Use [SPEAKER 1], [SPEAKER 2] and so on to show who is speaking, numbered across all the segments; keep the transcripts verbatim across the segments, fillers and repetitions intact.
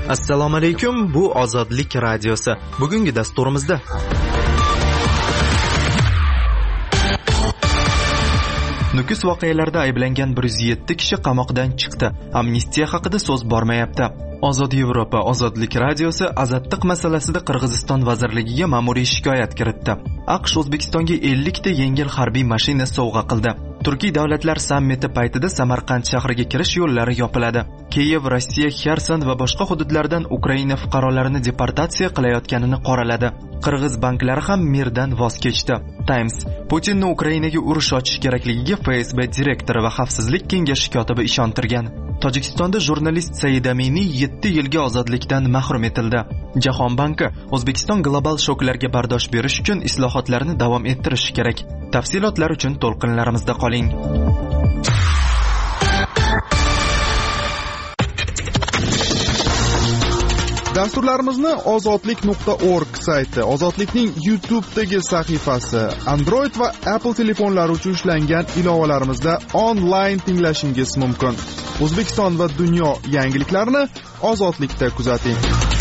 [SPEAKER 1] Assalomu alaykum, bu Ozodlik radiosi. Bugungi dasturimizda Nukus voqealarida ayblangan bir yuz yetti kishi qamoqdan chiqdi. Amnistiya haqida so'z bormayapti. Ozod Yevropa Ozodlik radiosi azadlik masalasida Qirg'iziston vazirligiga ma'muriy shikoyat kiritdi. AQSh O'zbekistonga ellik ta yengil harbiy mashina sovg'a qildi. Turkiy davlatlar sammiti paytida Samarqand shahriga kirish yo'llari yopiladi. Kiyev, Rossiya, Xerson va boshqa hududlardan Ukraina fuqarolarini deportatsiya qilayotganini qoraladi. Qirg'iz banklari ham mirdan voz kechdi. Times: Putinni Ukrainaga urush ochish kerakligiga F S B direktori va xavfsizlik kengashi kotibi ishontirgan. Tojikistonda jurnalist Said Amini yetti yilga ozodlikdan mahrum etildi. Jahon banki O'zbekiston global shoklarga bardosh berish uchun islohotlarni davom ettirishi kerak. Tafsilotlar uchun to'lqinlarimizda qoling.
[SPEAKER 2] Dasturlarimizni ozodlik nuqta org sayti, Ozodlikning YouTube'dagi sahifasi, Android va Apple telefonlari uchun ishlangan ilovalarimizda onlayn tinglashingiz mumkin. O'zbekiston va dunyo yangiliklarini Ozodlikda kuzating.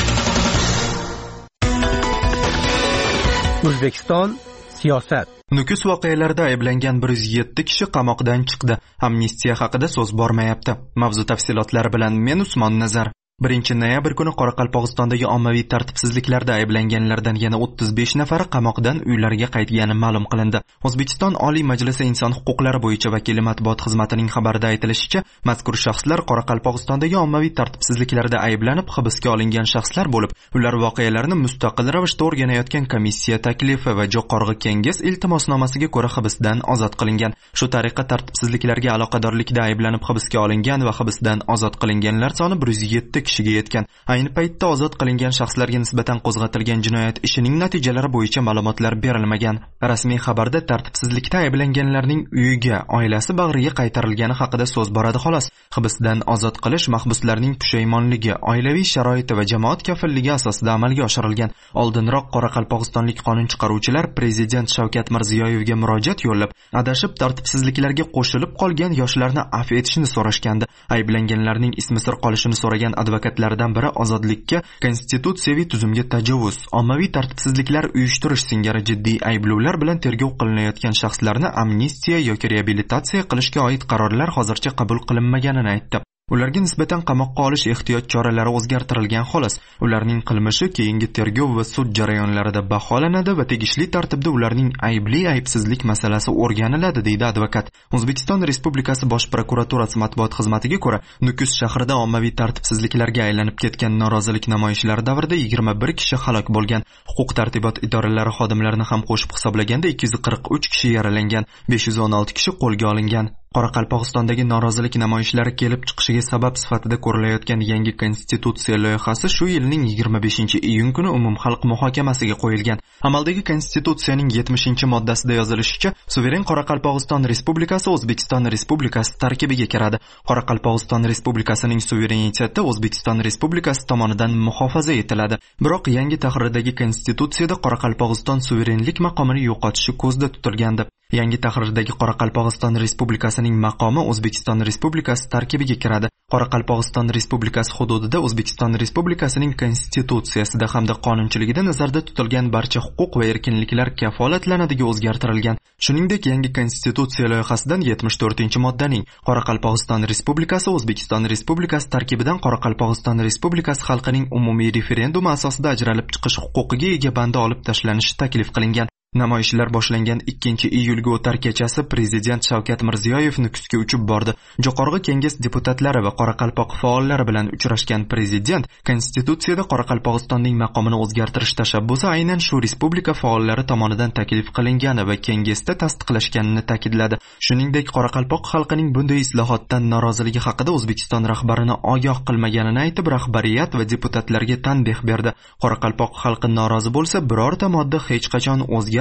[SPEAKER 3] O'zbekiston siyosat.
[SPEAKER 1] Nukus voqealarida ayblangan bir yuz yetti kishi qamoqdan chiqdi. Amnistiya haqida so'z bormayapti. Mavzu tafsilotlari bilan men Usmon Nazar. birinchi noyabr kuni Qoraqalpog'istondagi ommaviy tartibsizliklarda ayblanganlardan yana o'ttiz besh nafari qamoqdan uylariga qaytgani ma'lum qilindi. O'zbekiston Oliy Majlisi Inson huquqlari bo'yicha vakili matbuot xizmatining xabarida aytilishicha, mazkur shaxslar Qoraqalpog'istondagi ommaviy tartibsizliklarda ayblanib hibsga olingan shaxslar bo'lib, ular voqealarni mustaqil ravishda o'rganayotgan komissiya taklifi va Jo'qorg'i Kenges iltimosnomasiga ko'ra hibsdan ozod qilingan. Shu tariqa tartibsizliklarga aloqadorlikda ayblanib hibsga olingan va hibsdan ozod qilinganlar soni bir yuz yetti kishiga yetgan. Ayni paytda ozod qilingan shaxslarga nisbatan qo'zg'atilgan jinoyat ishining natijalari bo'yicha ma'lumotlar berilmagan. Rasmiy xabarda tartibsizlikda ayblanganlarning uyiga, oilasi bag'riga qaytarilgani haqida so'z boradi xolos. Hibsdan ozod qilish mahbuslarning pushaymonligi, oilaviy sharoiti va jamoat kafilligi asosida amalga oshirilgan. Oldinroq Qoraqalpog'istonlik qonun chiqaruvchilar Prezident Shavkat Mirziyoyevga murojaat yo'llab, adashib tartibsizliklarga qo'shilib qolgan yoshlarni afv etishni so'rashgandi. Ayblanganlarning ismi sir qolishini so'ragan advokatlaridan biri ozodlikka, konstitutsiyaviy tuzumga tajovuz, ommaviy tartibsizliklar uyushtirish singari jiddiy ayblovlar bilan tergov qilinayotgan shaxslarni amnistiya yoki reabilitatsiya qilishga oid qarorlar hozircha qabul qilinmaganini aytdi. Ularga nisbatan qamoqqa olish ehtiyot choralari o'zgartirilgan xolos. Ularning qilmishi keyingi tergov va sud jarayonlarida baholanadi va tegishli tartibda ularning aybli aybsizlik masalasi o'rganiladi, deydi advokat. O'zbekiston Respublikasi Bosh prokuraturasi matbuot xizmatiga ko'ra, Nukus shahrida ommaviy tartibsizliklarga aylanib ketgan norozilik namoyishlari davrida yigirma bir kishi halok bo'lgan. Huquq tartibot idoralari xodimlarini ham qo'shib hisoblaganda ikki yuz qirq uch kishi yaralangan, besh yuz o'n olti kishi qo'lga olingan. Qoraqalpog'istondagi norozilik namoyishlari kelib chiqishiga sabab sifatida ko'rilayotgan yangi konstitutsiya loyihasi shu yilning yigirma beshinchi iyun kuni umumxalq muhokamasiga qo'yilgan. Amaldagi konstitutsiyaning yetmishinchi moddasida yozilishicha, suveren Qoraqalpog'iston Respublikasi O'zbekiston Respublikasi tarkibiga kiradi. Qoraqalpog'iston Respublikasining suvereniteti O'zbekiston Respublikasi tomonidan muhofaza etiladi. Biroq yangi tahrirdagi konstitutsiyada Qoraqalpog'iston suverenlik maqomini yo'qotishi ko'zda tutilgandi. Yangi tahrirdagi Qoraqalpog'iston Respublikasining maqomi O'zbekiston Respublikasi tarkibiga kiradi. Qoraqalpog'iston Respublikasi hududida O'zbekiston Respublikasining konstitutsiyasida hamda qonunchiligida nazarda tutilgan barcha huquq va erkinliklar kafolatlanadiga o'zgartirilgan. Shuningdek, yangi konstitutsiya loyihasidan yetmish to'rtinchi moddaning Qoraqalpog'iston Respublikasi O'zbekiston Respublikasi tarkibidan Qoraqalpog'iston Respublikasi xalqining umumiy referendumi asosida ajralib chiqish huquqiga ega bandi olib tashlanishi taklif qilingan. Namoyishlar boshlangan ikkinchi iyulga o'tar kechasi Prezident Shavkat Mirziyoyev Nukusga uchib bordi. Jo'qorg'i Kenges deputatlari va Qoraqalpoq faollari bilan uchrashgan Prezident konstitutsiyada Qoraqalpog'istonning maqomini o'zgartirish tashabbusi aynan shu respublika faollari tomonidan taklif qilingani va Kengesda tasdiqlashganini ta'kidladi. Shuningdek, Qoraqalpoq xalqining bunday islohotdan noroziligi haqida O'zbekiston rahbarini ogoh qilmaganini aytib, rahbariyat va deputatlarga tanbeh berdi. Qoraqalpoq xalqi norozi bo'lsa, birorta modda hech qachon o'zgarmaydi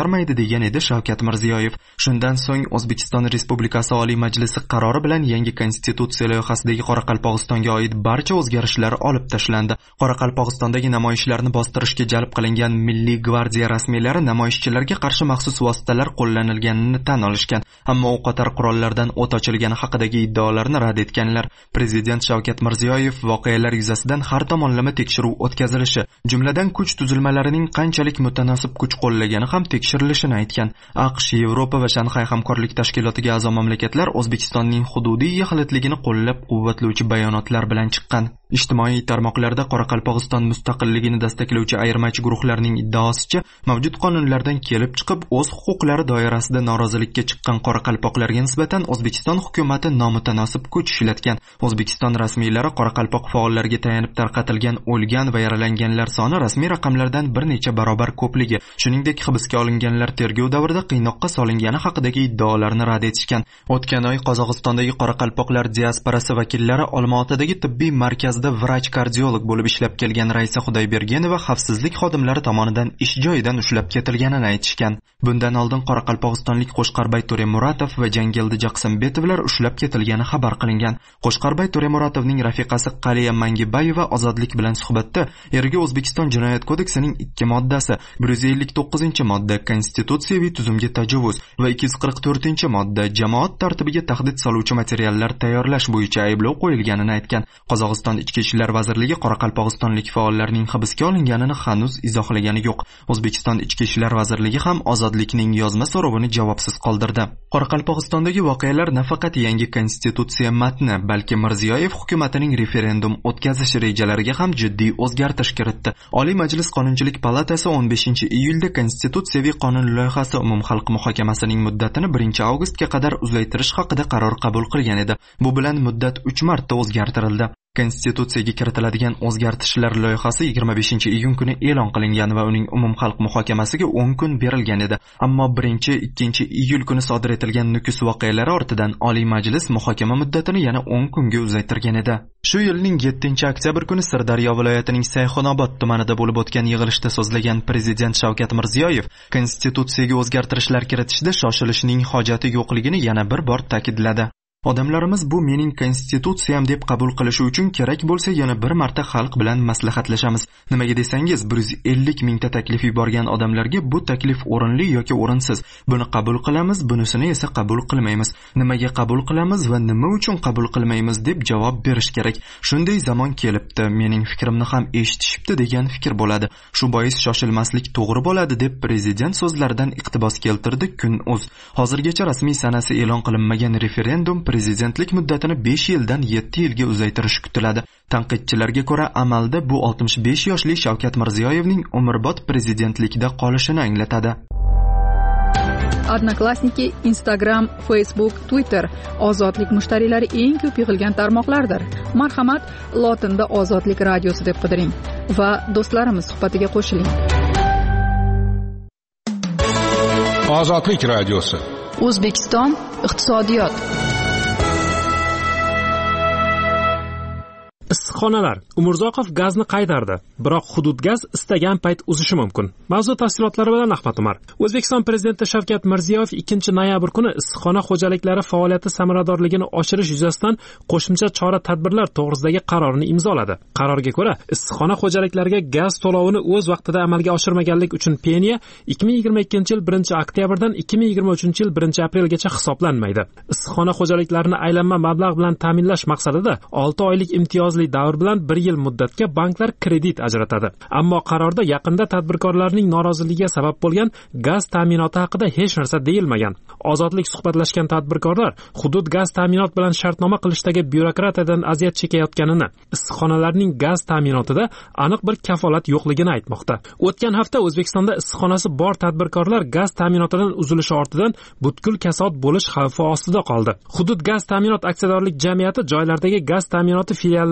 [SPEAKER 1] qutqarmaydi degan edi Shavkat Mirziyoyev. Shundan so'ng O'zbekiston Respublikasi Oliy Majlisi qarori bilan yangi konstitutsiya loyihasidagi Qoraqalpog'istonga oid barcha o'zgarishlar olib tashlandi. Qoraqalpog'istondagi namoyishlarni bostirishga jalb qilingan Milliy gvardiya rasmiylari namoyishchilarga qarshi maxsus vositalar qo'llanilganini tan olishgan, ammo o'qotar qurollardan o't ochilgani haqidagi iddaolarni rad etganlar. Prezident Shavkat Mirziyoyev voqealar yuzasidan har tomonlama tekshiruv o'tkazilishi, jumladan kuch tuzilmalarining qanchalik mutanosib kuch qo'llagani ham tekshirilishini aytgan. AQSh, Yevropa va Shanxay hamkorlik tashkilotiga a'zo mamlakatlar O'zbekistonning hududiy yaxlitligini qo'llab-quvvatlovchi bayonotlar bilan chiqqan. Ijtimoiy tarmoqlarda Qoraqalpog'iston mustaqilligini dastaklovchi ayirmachi guruhlarning iddaosicha, mavjud qonunlardan kelib chiqib o'z huquqlari doirasida norozilikka chiqqan qoraqalpoqlarga nisbatan O'zbekiston hukumatı nomutanosib kuch ishlatgan. O'zbekiston rasmiylari qoraqalpoq faollariga tayanib tarqatilgan o'lgan va yaralanganlar soni rasmiy raqamlardan bir necha barobar ko'pligi, shuningdek hibsga olinganlar tergov davrida qiynoqqa solingani haqidagi iddaolarni rad etishgan. O'tgan oy Qozog'istondagi qoraqalpoqlar diasporasi vakillari Olmaotadagi tibbiy markazda vrach-kardiolog bo'lib ishlab kelgan Raisa Xudoybergenova xavfsizlik xodimlari tomonidan ish joyidan ushlab ketilganini aytishgan. Bundan oldin Qoraqalpog'istonlik Qo'shqarbay To'remuratov va Jangildi Jaqsimbetovlar ushlab ketilgani xabar qilingan. Qo'shqarbay To'remuratovning rafiqasi Qaliya Mangibayeva Ozodlik bilan suhbatda eriga O'zbekiston Jinoyat kodeksining ikki moddasi, bir yuz ellik to'qqizinchi modda konstitutsiyaviy tuzumga tajovuz va ikki yuz qirq to'rtinchi modda jamoat tartibiga tahdid soluvchi materiallar tayyorlash bo'yicha ayblov qo'yilganini aytgan. Qozog'iston Ichki ishlar vazirligi qoraqalpog'istonlik faollarning hibsga olinganini hanuz izohlagani yo'q. O'zbekiston Ichki ishlar vazirligi ham Ozodlikning yozma so'rovini javobsiz qoldirdi. Qoraqalpog'istondagi voqealar nafaqat yangi konstitutsiya matni, balki Mirziyoyev hukumatining referendum o'tkazish rejalariga ham jiddiy o'zgartirish kiritdi. Oliy Majlis Qonunchilik palatasi o'n beshinchi iyulda konstitutsiyaviy qonun loyihasi umumxalq muhokamasining muddatini birinchi avgustga qadar uzaytirish haqida qaror qabul qilgan edi. Bu bilan muddat uch marta o'zgartirildi. Konstitutsiyaga kiritiladigan o'zgartishlar loyihasi yigirma beshinchi iyun kuni e'lon qilingan va uning umumxalq muhokamasiga o'n kun berilgan edi. Ammo birinchi ikkinchi iyul kuni sodir etilgan Nukus voqealari ortidan Oliy Majlis muhokama muddatini yana o'n kunga uzaytirgan edi. Shu yilning yettinchi oktyabr kuni Sirdaryo viloyatining Sayxunobod tumanida bo'lib o'tgan yig'ilishda so'zlagan Prezident Shavkat Mirziyoyev konstitutsiyaga o'zgartirishlar kiritishda shoshilishning hojati yo'qligini yana bir bor ta'kidladi. Odamlarimiz bu mening konstitutsiyam deb qabul qilishi uchun kerak bo'lsa yana bir marta xalq bilan maslahatlashamiz. Nimaga desangiz, bir yuz ellik mingta taklif yuborgan odamlarga bu taklif o'rinli yoki o'rinsiz. Buni qabul qilamiz, bunisini esa qabul qilmaymiz. Nimaga qabul qilamiz va nima uchun qabul qilmaymiz deb javob berish kerak. Shunday zamon kelibdi, mening fikrimni ham eshitishibdi degan fikr bo'ladi. Shu bois shoshilmaslik to'g'ri bo'ladi deb prezident so'zlaridan iqtibos keltirdi Kun.uz. Hozirgacha rasmiy sanasi e'lon qilinmagan referendum prezidentlik muddatini besh yildan yetti yilga uzaytirish kutiladi. Tanqidchilarga ko'ra, amalda bu oltmish besh yoshli Shavkat Mirziyoyevning umrbod prezidentlikda qolishini anglatadi.
[SPEAKER 4] Odnoklassniki, Instagram, Facebook, Twitter ozodlik mushtariylari eng ko'p yig'ilgan tarmoqlardir. Marhamat, lotinda Ozodlik radiosi deb qidiring va do'stlarimiz suhbatiga qo'shiling.
[SPEAKER 5] Ozodlik radiosi.
[SPEAKER 4] O'zbekiston iqtisodiyot.
[SPEAKER 6] Issiqxonalar. Umurzoqov gazni qaytardi, biroq hudud gaz istagan payt uzishi mumkin. Mavzu tafsilotlari bilan Ahmad Umar. O'zbekiston prezidenti Shavkat Mirziyoyev ikkinchi noyabr kuni issiqxona xo'jaliklari faoliyati samaradorligini oshirish yuzasidan qo'shimcha chora-tadbirlar to'g'risidagi qarorni imzoladi. Qarorga ko'ra, issiqxona xo'jaliklariga gaz to'lovini o'z vaqtida amalga oshirmaganlik uchun peniya ikki ming yigirma ikkinchi yil birinchi oktyabrdan ikki ming yigirma uchinchi yil birinchi aprelgacha hisoblanmaydi. Issiqxona xo'jaliklarini aylanma mablag' bilan ta'minlash maqsadida olti oylik imtiyoz davr bilan bir yil muddatga banklar kredit ajratadi. Ammo qarorda yaqinda tadbirkorlarning noroziligiga sabab bo'lgan gaz ta'minoti haqida hech narsa deyilmagan. Ozodlik suhbatlashgan tadbirkorlar hudud gaz ta'minot bilan shartnoma qilishdagi byurokratiyadan aziyat chekayotganini, issiqxonalarning gaz ta'minotida aniq bir kafolat yo'qligini aytmoqda. O'tgan hafta O'zbekistonda issiqxonasi bor tadbirkorlar gaz ta'minotidan uzilishi ortidan butkul kasod bo'lish xavfi ostida qoldi. Hudud gaz ta'minot aksiyadorlik jamiyati joylardagi gaz ta'minoti filiallariga yuborgan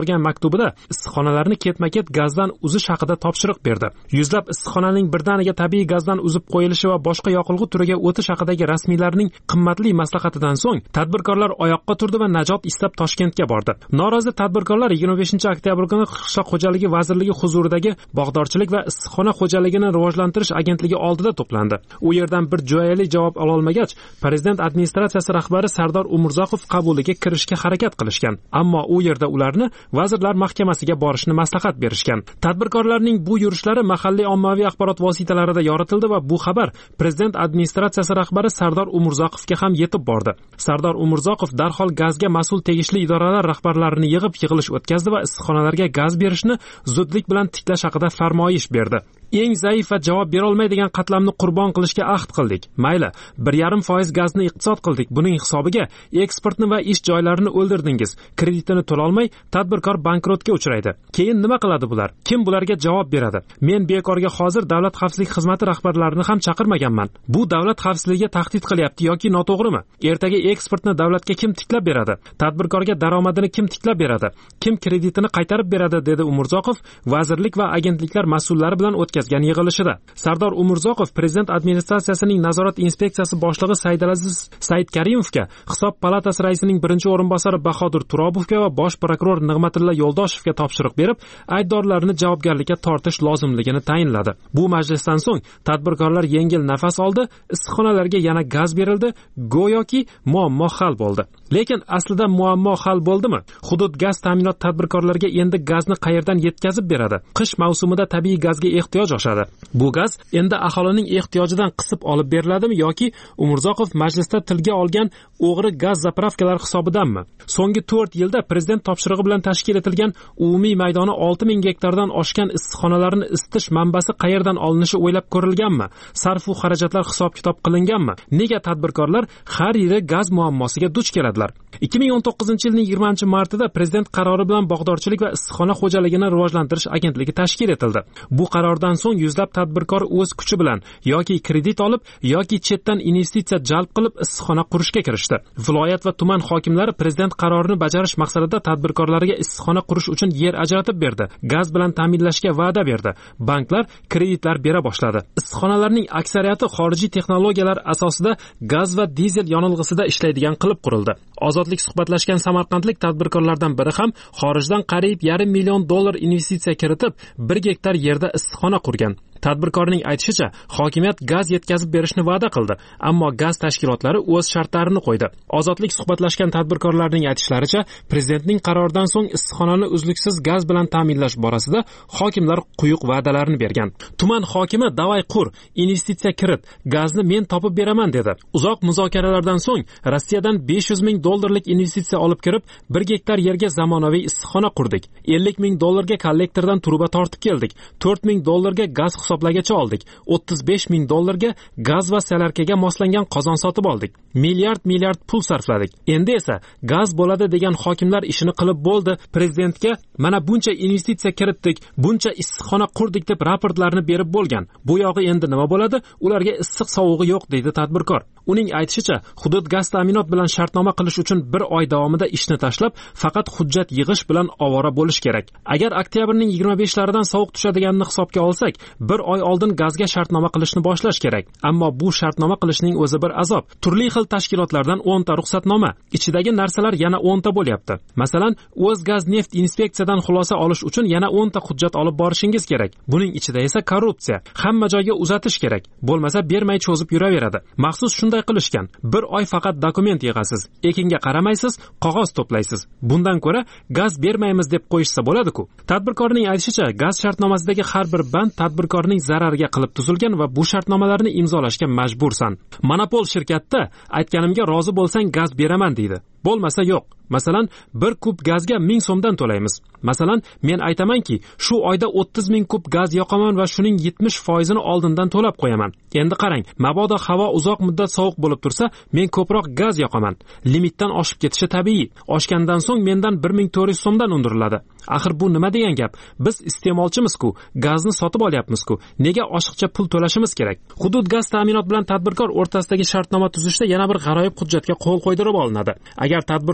[SPEAKER 6] yuborgan maktubida issiqxonalarni ketma-ket gazdan uzish haqida topshiriq berdi. Yuzlab issiqxonaning birdaniga tabiiy gazdan uzib qo'yilishi va boshqa yoqilg'i turiga o'tish haqidagi rasmiylarning qimmatli maslahatidan so'ng tadbirkorlar oyoqqa turdi va najot istab Toshkentga bordi. Norozi tadbirkorlar yigirma beshinchi oktyabr kuni Qishloq xo'jaligi vazirligi huzuridagi bog'dorchilik va issiqxona xo'jaligini rivojlantirish agentligi oldida to'plandi. U yerdan bir jo'yali javob ola olmagach, prezident administratsiyasi rahbari Sardor Umurzoqov qabuliga kirishga harakat qilishgan. Ammo u yerda ularni vazirlar mahkamasiga borishni maslahat berishgan. Tadbirkorlarning bu yurishlari mahalliy ommaviy axborot vositalarida yoritildi va bu xabar prezident administratsiyasi rahbari Sardor Umurzoqovga ham yetib bordi. Sardor Umurzoqov darhol gazga mas'ul tegishli idoralar rahbarlarini yig'ib yig'ilish o'tkazdi va issiqxonalarga gaz berishni zudlik bilan tiklash haqida farmoyish berdi. Eng zaif va javob bera olmaydigan qatlamni qurbon qilishga ahd qildik. Mayli, bir yarim foiz gazni iqtisod qildik. Buning hisobiga eksportni va ish joylarini o'ldirdingiz. Kreditini to'la olmay tadbirkor bankrotga uchraydi. Keyin nima qiladi bular? Kim bularga javob beradi? Men bekorga hozir davlat xavfsizlik xizmati rahbarlarini ham chaqirmaganman. Bu davlat xavfsizligiga tahdid qilyapti yoki noto'g'rimi? Ertaga eksportni davlatga kim tiklab beradi? Tadbirkorga daromadini kim tiklab beradi? Kim kreditini qaytarib beradi, dedi Umurzoqov vazirlik va agentliklar mas'ullari bilan o'tkazgan yig'ilishida. Sardor Umurzoqov prezident administratsiyasining nazorat inspeksiyasi boshlig'i Saidalaziz Saidkarimovga, hisob palatasi raisining birinchi o'rinbosari Bahodir Turobovga va bosh prokuror Nig'matilla Yo'ldoshovga topshiriq berib, aybdorlarni javobgarlikka tortish lozimligini tayinladi. Bu majlisdan so'ng tadbirkorlar yengil nafas oldi, issiqxonalarga yana gaz berildi, go'yoki muammo hal bo'ldi. Lekin aslida muammo hal bo'ldimi? Hudud gaz ta'minot tadbirkorlarga endi gazni qayerdan yetkazib beradi? Qish mavsumida tabiiy gazga ehtiyoj oshadi. Bu gaz endi aholining ehtiyojidan qisib olib beriladimi yoki Umurzoqov majlisda tilga olgan o'g'ri gaz zapravkalar hisobidanmi? So'nggi to'rt yilda prezident topshirig'i bilan tashkil etilgan umumiy maydoni olti ming gektardan oshgan issiqxonalarni isitish manbasi qayerdan olinishi o'ylab ko'rilganmi? Sarf va xarajatlar hisob-kitob qilinganmi? Nega tadbirkorlar har yili gaz muammosiga duch keladilar? ikki ming o'n to'qqizinchi yilning yigirmanchi martida prezident qarori bilan bog'dorchilik va issiqxona xo'jaligini rivojlantirish agentligi tashkil etildi. Bu qarordan so'ng yuzlab tadbirkor o'z kuchi bilan yoki kredit olib yoki chetdan investitsiya jalb qilib issiqxona qurishga kirishdi. Viloyat va tuman hokimlari prezident qarorini bajarish maqsadida tadbirkorlarga issiqxona qurish uchun yer ajratib berdi. Gaz bilan ta'minlashga va'da berdi. Banklar kreditlar bera boshladi. Issiqxonalarning aksariyati xorijiy texnologiyalar asosida gaz va dizel yonilg'isida ishlaydigan qilib qurildi. Ozodlik suhbatlashgan samarqandlik tadbirkorlardan biri ham xorijdan qariyb yarim million dollar investitsiya kiritib, bir gektar yerda issiqxona qurgan. Tadbirkorning aytishicha, hokimiyat gaz yetkazib berishni va'da qildi, ammo gaz tashkilotlari o'z shartlarini qo'ydi. Ozodlik suhbatlashgan tadbirkorlarning aytishlaricha, prezidentning qaroridan so'ng issiqxonani uzluksiz gaz bilan ta'minlash borasida hokimlar quyuq va'dalarni bergan. Tuman hokimi davay qur, investitsiya kirit, gazni men topib beraman dedi. Uzoq muzokaralardan so'ng Rossiyadan besh yuz ming dollarlik investitsiya olib kirib, bir gektar yerga zamonaviy issiqxona qurdik. ellik ming dollarga kollektordan truba tortib keldik. to'rt ming dollarga gaz hisoblagacha oldik. o'ttiz besh ming dollarga gaz va salarkaga moslangan qozon sotib oldik. Milliard milliard pul sarfladik. Endi esa gaz bo'ladi degan hokimlar ishini qilib bo'ldi. Prezidentga mana buncha investitsiya kiritdik, buncha issiqxona qurdik deb raportlarni berib bo'lgan. Bu yog'i endi nima bo'ladi? Ularga issiq sovug'i yo'q, deydi tadbirkor. Uning aytishicha, hudud gaz ta'minot bilan shartnoma qilish uchun bir oy davomida ishni tashlab, faqat hujjat yig'ish bilan ovora bo'lish kerak. Agar oktyabrning yigirma beshlaridan sovuq tushadiganini hisobga olsak, bir oy oldin gazga shartnoma qilishni boshlash kerak. Ammo bu shartnoma qilishning o'zi bir azob. Turli xil tashkilotlardan o'n ta ruxsatnoma, ichidagi narsalar yana o'n ta bo'lyapti. Masalan, O'zgaz neft inspeksiyadan xulosa olish uchun yana o'n ta hujjat olib borishingiz kerak. Buning ichida esa korrupsiya, hamma joyga uzatish kerak. Bo'lmasa bermay cho'zib yuraveradi. Maxsus shunday qilishgan. Bir oy faqat dokument yig'asiz, ekinga qaramaysiz, qog'oz to'playsiz. Bundan ko'ra gaz bermaymiz deb qo'yishsa bo'ladi-ku. Tadbirkorning aytishicha, gaz shartnomasidagi har bir band tadbirkorning zarariga qilib tuzilgan va bu shartnomalarni imzolashga majbursan. Monopol shirkatda aytganimga rozi bo'lsang gaz beraman deydi. Bo'lmasa yo'q. Masalan, bir kub gazga ming so'mdan to'laymiz. Masalan, men aytamanki, shu oyda o'ttiz ming kub gaz yoqaman va shuning yetmish foizini oldindan to'lab qo'yaman. Endi qarang, mabodo havo uzoq muddat sovuq bo'lib tursa, men ko'proq gaz yoqaman. Limitdan oshib ketishi tabiiy. Oshgandan so'ng mendan bir ming to'rt yuz so'mdan undiriladi. Axir bu nima degan gap? Biz iste'molchimiz-ku, gazni sotib olyapmiz-ku. Nega oshiqcha pul to'lashimiz kerak? Hudud gaz ta'minot bilan tadbirkor o'rtasidagi shartnoma tuzishda yana bir g'aroyib hujjatga qo'l qo'ydirib olinadi. Agar tadbirkor bu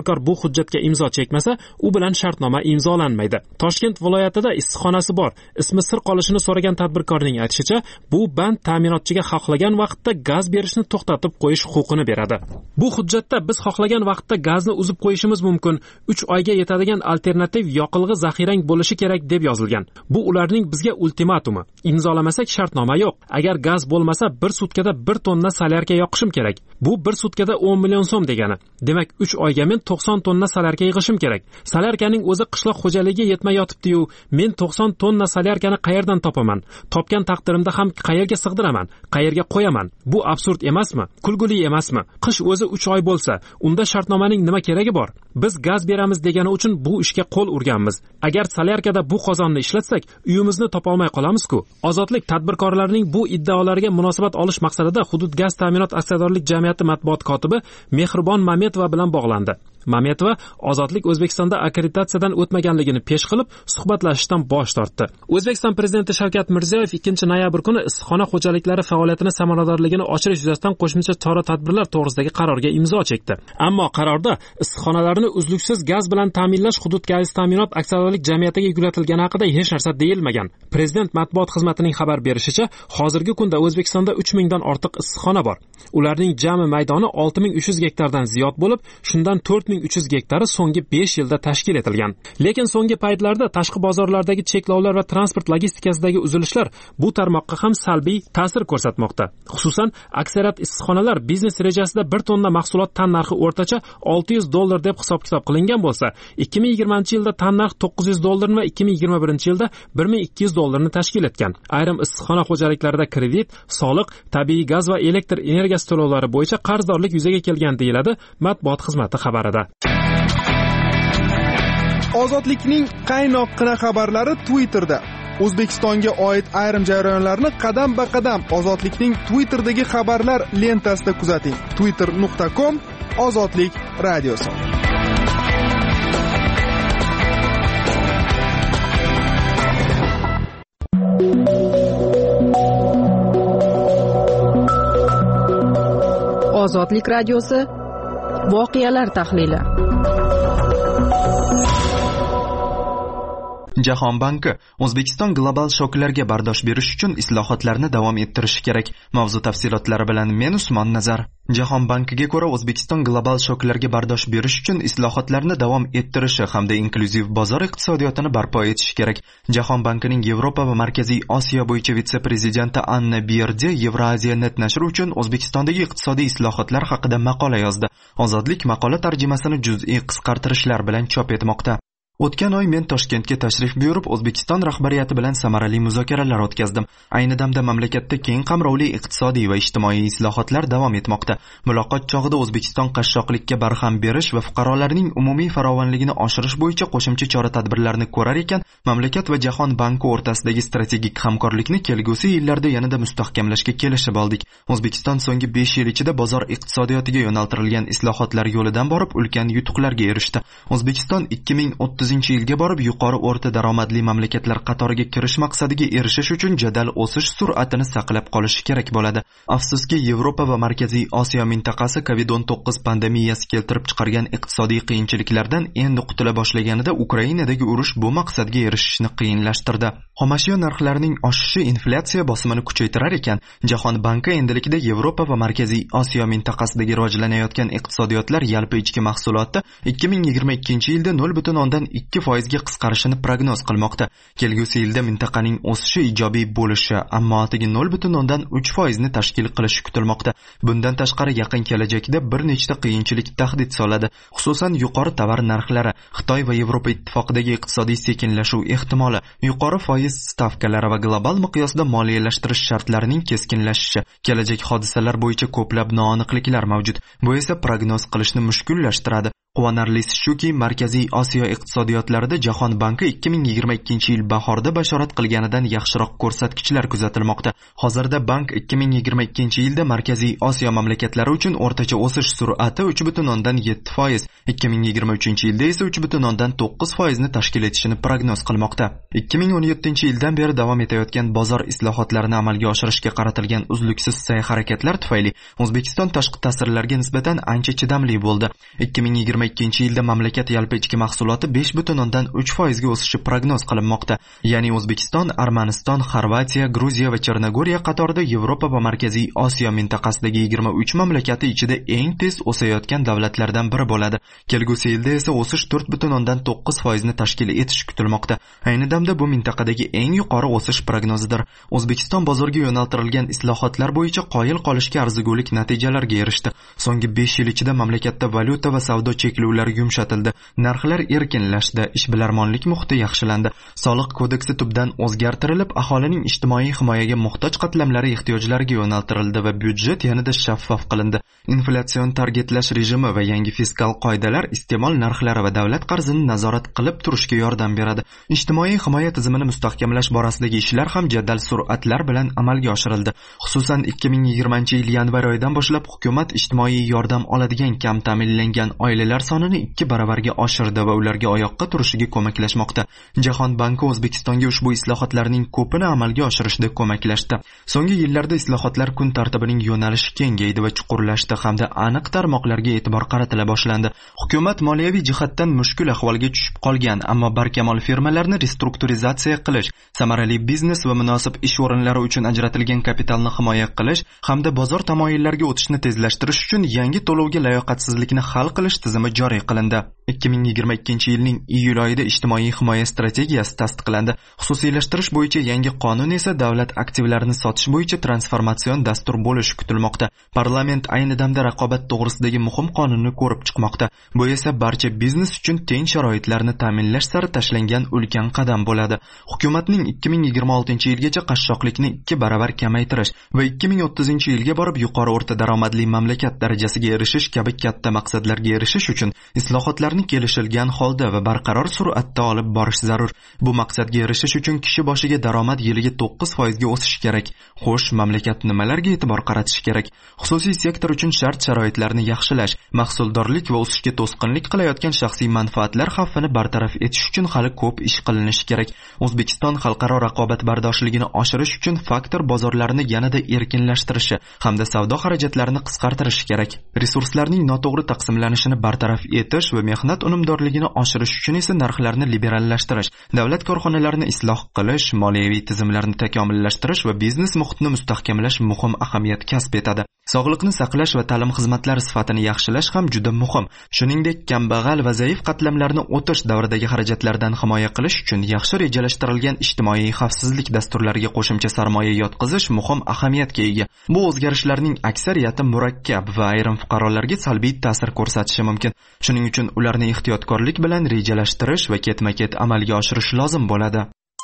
[SPEAKER 6] hujjatga imzo chekmasa, u bilan shartnoma imzolanmaydi. Toshkent viloyatida issiqxonasi bor, ismi sir qolishini so'ragan tadbirkorning aytishicha, bu band ta'minotchiga xohlagan vaqtda gaz berishni to'xtatib qo'yish huquqini beradi. Bu hujjatda biz xohlagan vaqtda gazni uzib qo'yishimiz mumkin, uch oyga yetadigan alternativ yoqilg'i zaxirang bo'lishi kerak deb yozilgan. Bu ularning bizga ultimatumi. Imzolamasak shartnoma yo'q. Agar gaz bo'lmasa bir sutkada bir tonna solyarka yoqishim kerak. Bu bir sutkada o'n million so'm degani. Demak, uch oyga men to'qson tonna solyarka yig'ishim kerak. Solyarkaning o'zi qishloq xo'jaligiga yetmay yotibdi-yu, men to'qson tonna solyarkani qayerdan topaman? Topgan taqdirimda ham qayerga sig'diraman? Qayerga qo'yaman? Bu absurd emasmi? Kulguli emasmi? Qish o'zi uch oy bo'lsa, unda shartnomaning nima keragi bor? Biz gaz beramiz degani uchun bu ishga qo'l urganmiz. Agar solyarkada bu qozonni ishlatsak, uyimizni topa olmay qolamiz-ku. Ozodlik tadbirkorlarining bu iddaolariga munosabat olish maqsadida Hudud gaz ta'minot aksiyadorlik jamiyati matbuot kotibi Mehribon Mametova bilan bog'landi. Mametova Ozodlik O'zbekistonda akkreditatsiyadan o'tmaganligini pesh qilib, suhbatlashishdan bosh tortdi. O'zbekiston prezidenti Shavkat Mirziyoyev ikkinchi noyabr kuni issiqxona xo'jaliklari faoliyatini samaradorligini oshirish yuzasidan qo'shimcha chora-tadbirlar to'g'risidagi qarorga imzo chekdi. Ammo qarorda issiqxonalarni uzluksiz gaz bilan ta'minlash Hudud gaz ta'minot aksiyadorlik jamiyatiga yuklatilgani haqida hech narsa deyilmagan. Prezident matbuot xizmatining xabar berishicha, hozirgi kunda O'zbekistonda uch mingdan ortiq issiqxona bor. Ularning jami maydoni olti ming uch yuz gektardan ziyod bo'lib, shundan to'rt ming uch yuz gektari so'nggi besh yilda tashkil etilgan. Lekin so'nggi paytlarda tashqi bozorlardagi cheklovlar va transport logistikasidagi uzilishlar bu tarmoqqa ham salbiy ta'sir ko'rsatmoqda. Xususan, aksariyat issiqxonalar biznes rejasida bir tonna mahsulot tan narxi o'rtacha olti yuz dollar deb hisob-kitob qilingan bo'lsa, ikki ming yigirmanchi yilda tan narx to'qqiz yuz dollar va ikki ming yigirma birinchi yilda bir ming ikki yuz dollarni tashkil etgan. Ayrim issiqxona xo'jaliklarida kredit, soliq, tabiiy gaz va elektr energiyasi to'lovlari bo'yicha qarzdorlik yuzaga kelgan deyiladi matbuot xizmati xabarida.
[SPEAKER 2] Ozodlikning qaynoqqina xabarlari Twitterda. O'zbekistonga oid ayrim jarayonlarni qadam-ba-qadam Ozodlikning Twitterdagi xabarlar lentasida kuzating. twitter nuqta com Ozodlik radiosi.
[SPEAKER 4] Ozodlik radiosi voqealar tahlili.
[SPEAKER 1] Jahon banki O'zbekiston global shoklarga bardosh berish uchun islohotlarni davom ettirishi kerak. Mavzu tafsilotlari bilan men Usmon Nazar. Jahon bankiga ko'ra, O'zbekiston global shoklarga bardosh berish uchun islohotlarni davom ettirishi hamda inklyuziv bozor iqtisodiyotini barpo etishi kerak. Jahon bankining Yevropa va Markaziy Osiyo bo'yicha vitse-prezidenti Anna Bierdi Euraziya net nashri uchun O'zbekistondagi iqtisodiy islohotlar haqida maqola yozdi. Ozodlik maqola tarjimasini juz'iy qisqartirishlar bilan chop etmoqda. O'tgan oy men Toshkentga tashrif buyurib, O'zbekiston rahbariyati bilan samarali muzokaralar o'tkazdim. Ayni damda mamlakatda keng qamrovli iqtisodiy va ijtimoiy islohotlar davom etmoqda. Muloqot chog'ida O'zbekiston qashshoqlikka barham berish va fuqarolarning umumiy farovonligini oshirish bo'yicha qo'shimcha chora-tadbirlarni ko'rar ekan, mamlakat va Jahon banki o'rtasidagi strategik hamkorlikni kelgusi yillarda yanada mustahkamlashga kelishib oldik. O'zbekiston so'nggi besh yil ichida bozor iqtisodiyotiga yo'naltirilgan islohotlar yo'lidan borib ulkan yutuqlarga erishdi. O'zbekiston ikki ming o'ttizinchi yilga borib yuqori o'rta daromadli mamlakatlar qatoriga kirish maqsadiga erishish uchun jadal o'sish sur'atini saqlab qolishi kerak bo'ladi. Afsuski, Yevropa va Markaziy Osiyo mintaqasi kovid o'n to'qqiz pandemiyasi keltirib chiqargan iqtisodiy qiyinchiliklardan endi qutula boshlaganida Ukrainadagi urush bu maqsadga erishishni qiyinlashtirdi. Xomashyo narxlarining oshishi inflyatsiya bosimini kuchaytirar ekan, Jahon banki endilikda Yevropa va Markaziy Osiyo mintaqasidagi rivojlanayotgan iqtisodiyotlar yalpi ichki mahsuloti ikki ming yigirma ikkinchi yilda nol butun o'ndan ikki foizga qisqarishini prognoz qilmoqda. Kelgusi yilda mintaqaning o'sishi ijobiy bo'lishi, ammo atigi nol butun o'ndan uch foizni tashkil qilishi kutilmoqda. Bundan tashqari yaqin kelajakda bir nechta qiyinchilik tahdid soladi. Xususan, yuqori tovar narxlari, Xitoy va Yevropa ittifoqidagi iqtisodiy sekinlashuv ehtimoli, yuqori foiz stavkalari va global miqyosda moliyalashtirish shartlarining keskinlashishi, kelajak hodisalar bo'yicha ko'plab noaniqliklar mavjud. Bu esa prognoz qilishni mushkullashtiradi. Quvonarlisi shuki, Markaziy Osiyo iqtisodiyotlarida Jahon banki ikki ming yigirma ikkinchi yil bahorida bashorat qilganidan yaxshiroq ko'rsatkichlar kuzatilmoqda. Hozirda bank ikki ming yigirma ikkinchi yilda Markaziy Osiyo mamlakatlari uchun o'rtacha o'sish sur'ati uch butun o'ndan yetti foiz, ikki ming yigirma uchinchi yilda esa uch butun o'ndan to'qqiz foizni tashkil etishini prognoz qilmoqda. ikki ming o'n yettinchi yildan beri davom etayotgan bozor islohotlarini amalga oshirishga qaratilgan uzluksiz sa'y-harakatlar tufayli O'zbekiston tashqi ta'sirlarga nisbatan ancha chidamli bo'ldi. ikki ming yigirma ikkinchi yilda mamlakat yalpi ichki mahsuloti besh butun o'ndan uch foizga o'sishi prognoz qilinmoqda. Ya'ni O'zbekiston, Armaniston, Xorvatiya, Gruziya va Chernogoriya qatorida Yevropa va Markaziy Osiyo mintaqasidagi yigirma uch mamlakati ichida eng tez o'sayotgan davlatlardan biri bo'ladi. Kelgusi yilda esa o'sish to'rt butun o'ndan to'qqiz foizni tashkil etishi kutilmoqda. Ayni damda bu mintaqadagi eng yuqori o'sish prognozidir. O'zbekiston bozorga yo'naltirilgan islohotlar bo'yicha qoyil qolishga arzigulik natijalarga erishdi. So'nggi besh yil ichida mamlakatda valyuta va savdo cheklovlari yumshatildi. Narxlar erkinlashdi, ishbilarmonlik muhiti yaxshilandi. Soliq kodeksi tubdan o'zgartirilib, aholining ijtimoiy himoyaga muhtoj qatlamlari ehtiyojlariga yo'naltirildi va byudjet yanada shaffof qilindi. Inflyatsion targetlash rejimi va yangi fiskal qoidalar iste'mol narxlari va davlat qarzini nazorat qilib turishga yordam beradi. Ijtimoiy himoya tizimini mustahkamlash borasidagi ishlar ham jadal sur'atlar bilan amalga oshirildi. Xususan ikki ming yigirmanchi yil yanvar oyidan boshlab hukumat ijtimoiy yordam oladigan kam ta'minlangan oilalar sonini ikki baravarga oshirdi va ularga oyoqqa turishiga ko'maklashmoqda. Jahon banki O'zbekistonga ushbu islohotlarning ko'pini amalga oshirishda ko'maklashdi. So'nggi yillarda islohotlar kun tartibining yo'nalishi kengaydi va chuqurlashdi hamda aniq tarmoqlarga e'tibor qaratila boshlandi. Hukumat moliyaviy jihatdan mushkul ahvolga tushib qolgan, ammo barkamol firmalarni restrukturizatsiya qilish, samarali biznes va munosib ish o'rinlari uchun ajratilgan kapitalni himoya qilish hamda bozor tamoyillariga o'tishni tezlashtirish uchun yangi to'lovga layoqatsizlikni hal qilish tizimi joriy qilindi. ikki ming yigirma ikkinchi yilning iyul oyida ijtimoiy himoya strategiyasi tasdiqlandi. Xususiylashtirish bo'yicha yangi qonun esa davlat aktivlarini sotish bo'yicha transformatsion dastur bo'lishi kutilmoqda. Parlament ayni damda raqobat to'g'risidagi muhim qonunni ko'rib chiqmoqda. Bu esa barcha biznes uchun teng sharoitlarni ta'minlash sari tashlangan ulkan qadam bo'ladi. Hukumatning ikki ming yigirma oltinchi yilgacha qashshoqlikni ikki baravar kamaytirish va ikki ming o'ttizinchi yilga borib yuqori o'rta daromadli mamlakat darajasiga erishish kabi katta maqsadlarga erishish uchun islohotlarni kelishilgan holda va barqaror sur'atda olib borish zarur. Bu maqsadga erishish uchun kishi boshiga daromad yiliga to'qqiz foizga o'sishi kerak. Xo'sh, mamlakat nimalarga e'tibor qaratishi kerak? Xususiy sektor uchun shart-sharoitlarni yaxshilash, mahsuldorlik va o'sishga to'sqinlik qilayotgan shaxsiy manfaatlar xavfini bartaraf etish uchun hali ko'p ish qilinishi kerak. O'zbekiston xalqaro raqobat bardoshligini oshirish uchun faktor bozorlarini yanada erkinlashtirishi hamda savdo xarajatlarini qisqartirishi kerak. Resurslarning noto'g'ri taqsimlanishini bartaraf etish va mehnat unumdorligini oshirish uchun esa narxlarni liberallashtirish, davlat korxonalarini isloh qilish, moliyaviy tizimlarni takomillashtirish va biznes muhitini mustahkamlash muhim ahamiyat kasb etadi. Sog'liqni saqlash va ta'lim xizmatlari sifatini yaxshilash ham juda muhim. Shuningdek, kambag'al va zaif qatlamlarni o'tish davridagi xarajatlardan himoya qilish uchun yaxshi rejalashtirilgan ijtimoiy xavfsizlik dasturlariga qo'shimcha sarmoya yotqizish muhim ahamiyatga ega. Bu o'zgarishlarning aksariyati murakkab va ayrim fuqarolarga salbiy ta'sir ko'rsatishi mumkin. Shuning uchun ularni ehtiyotkorlik bilan rejalashtirish va ketma-ket amalga oshirish lozim bo'ladi.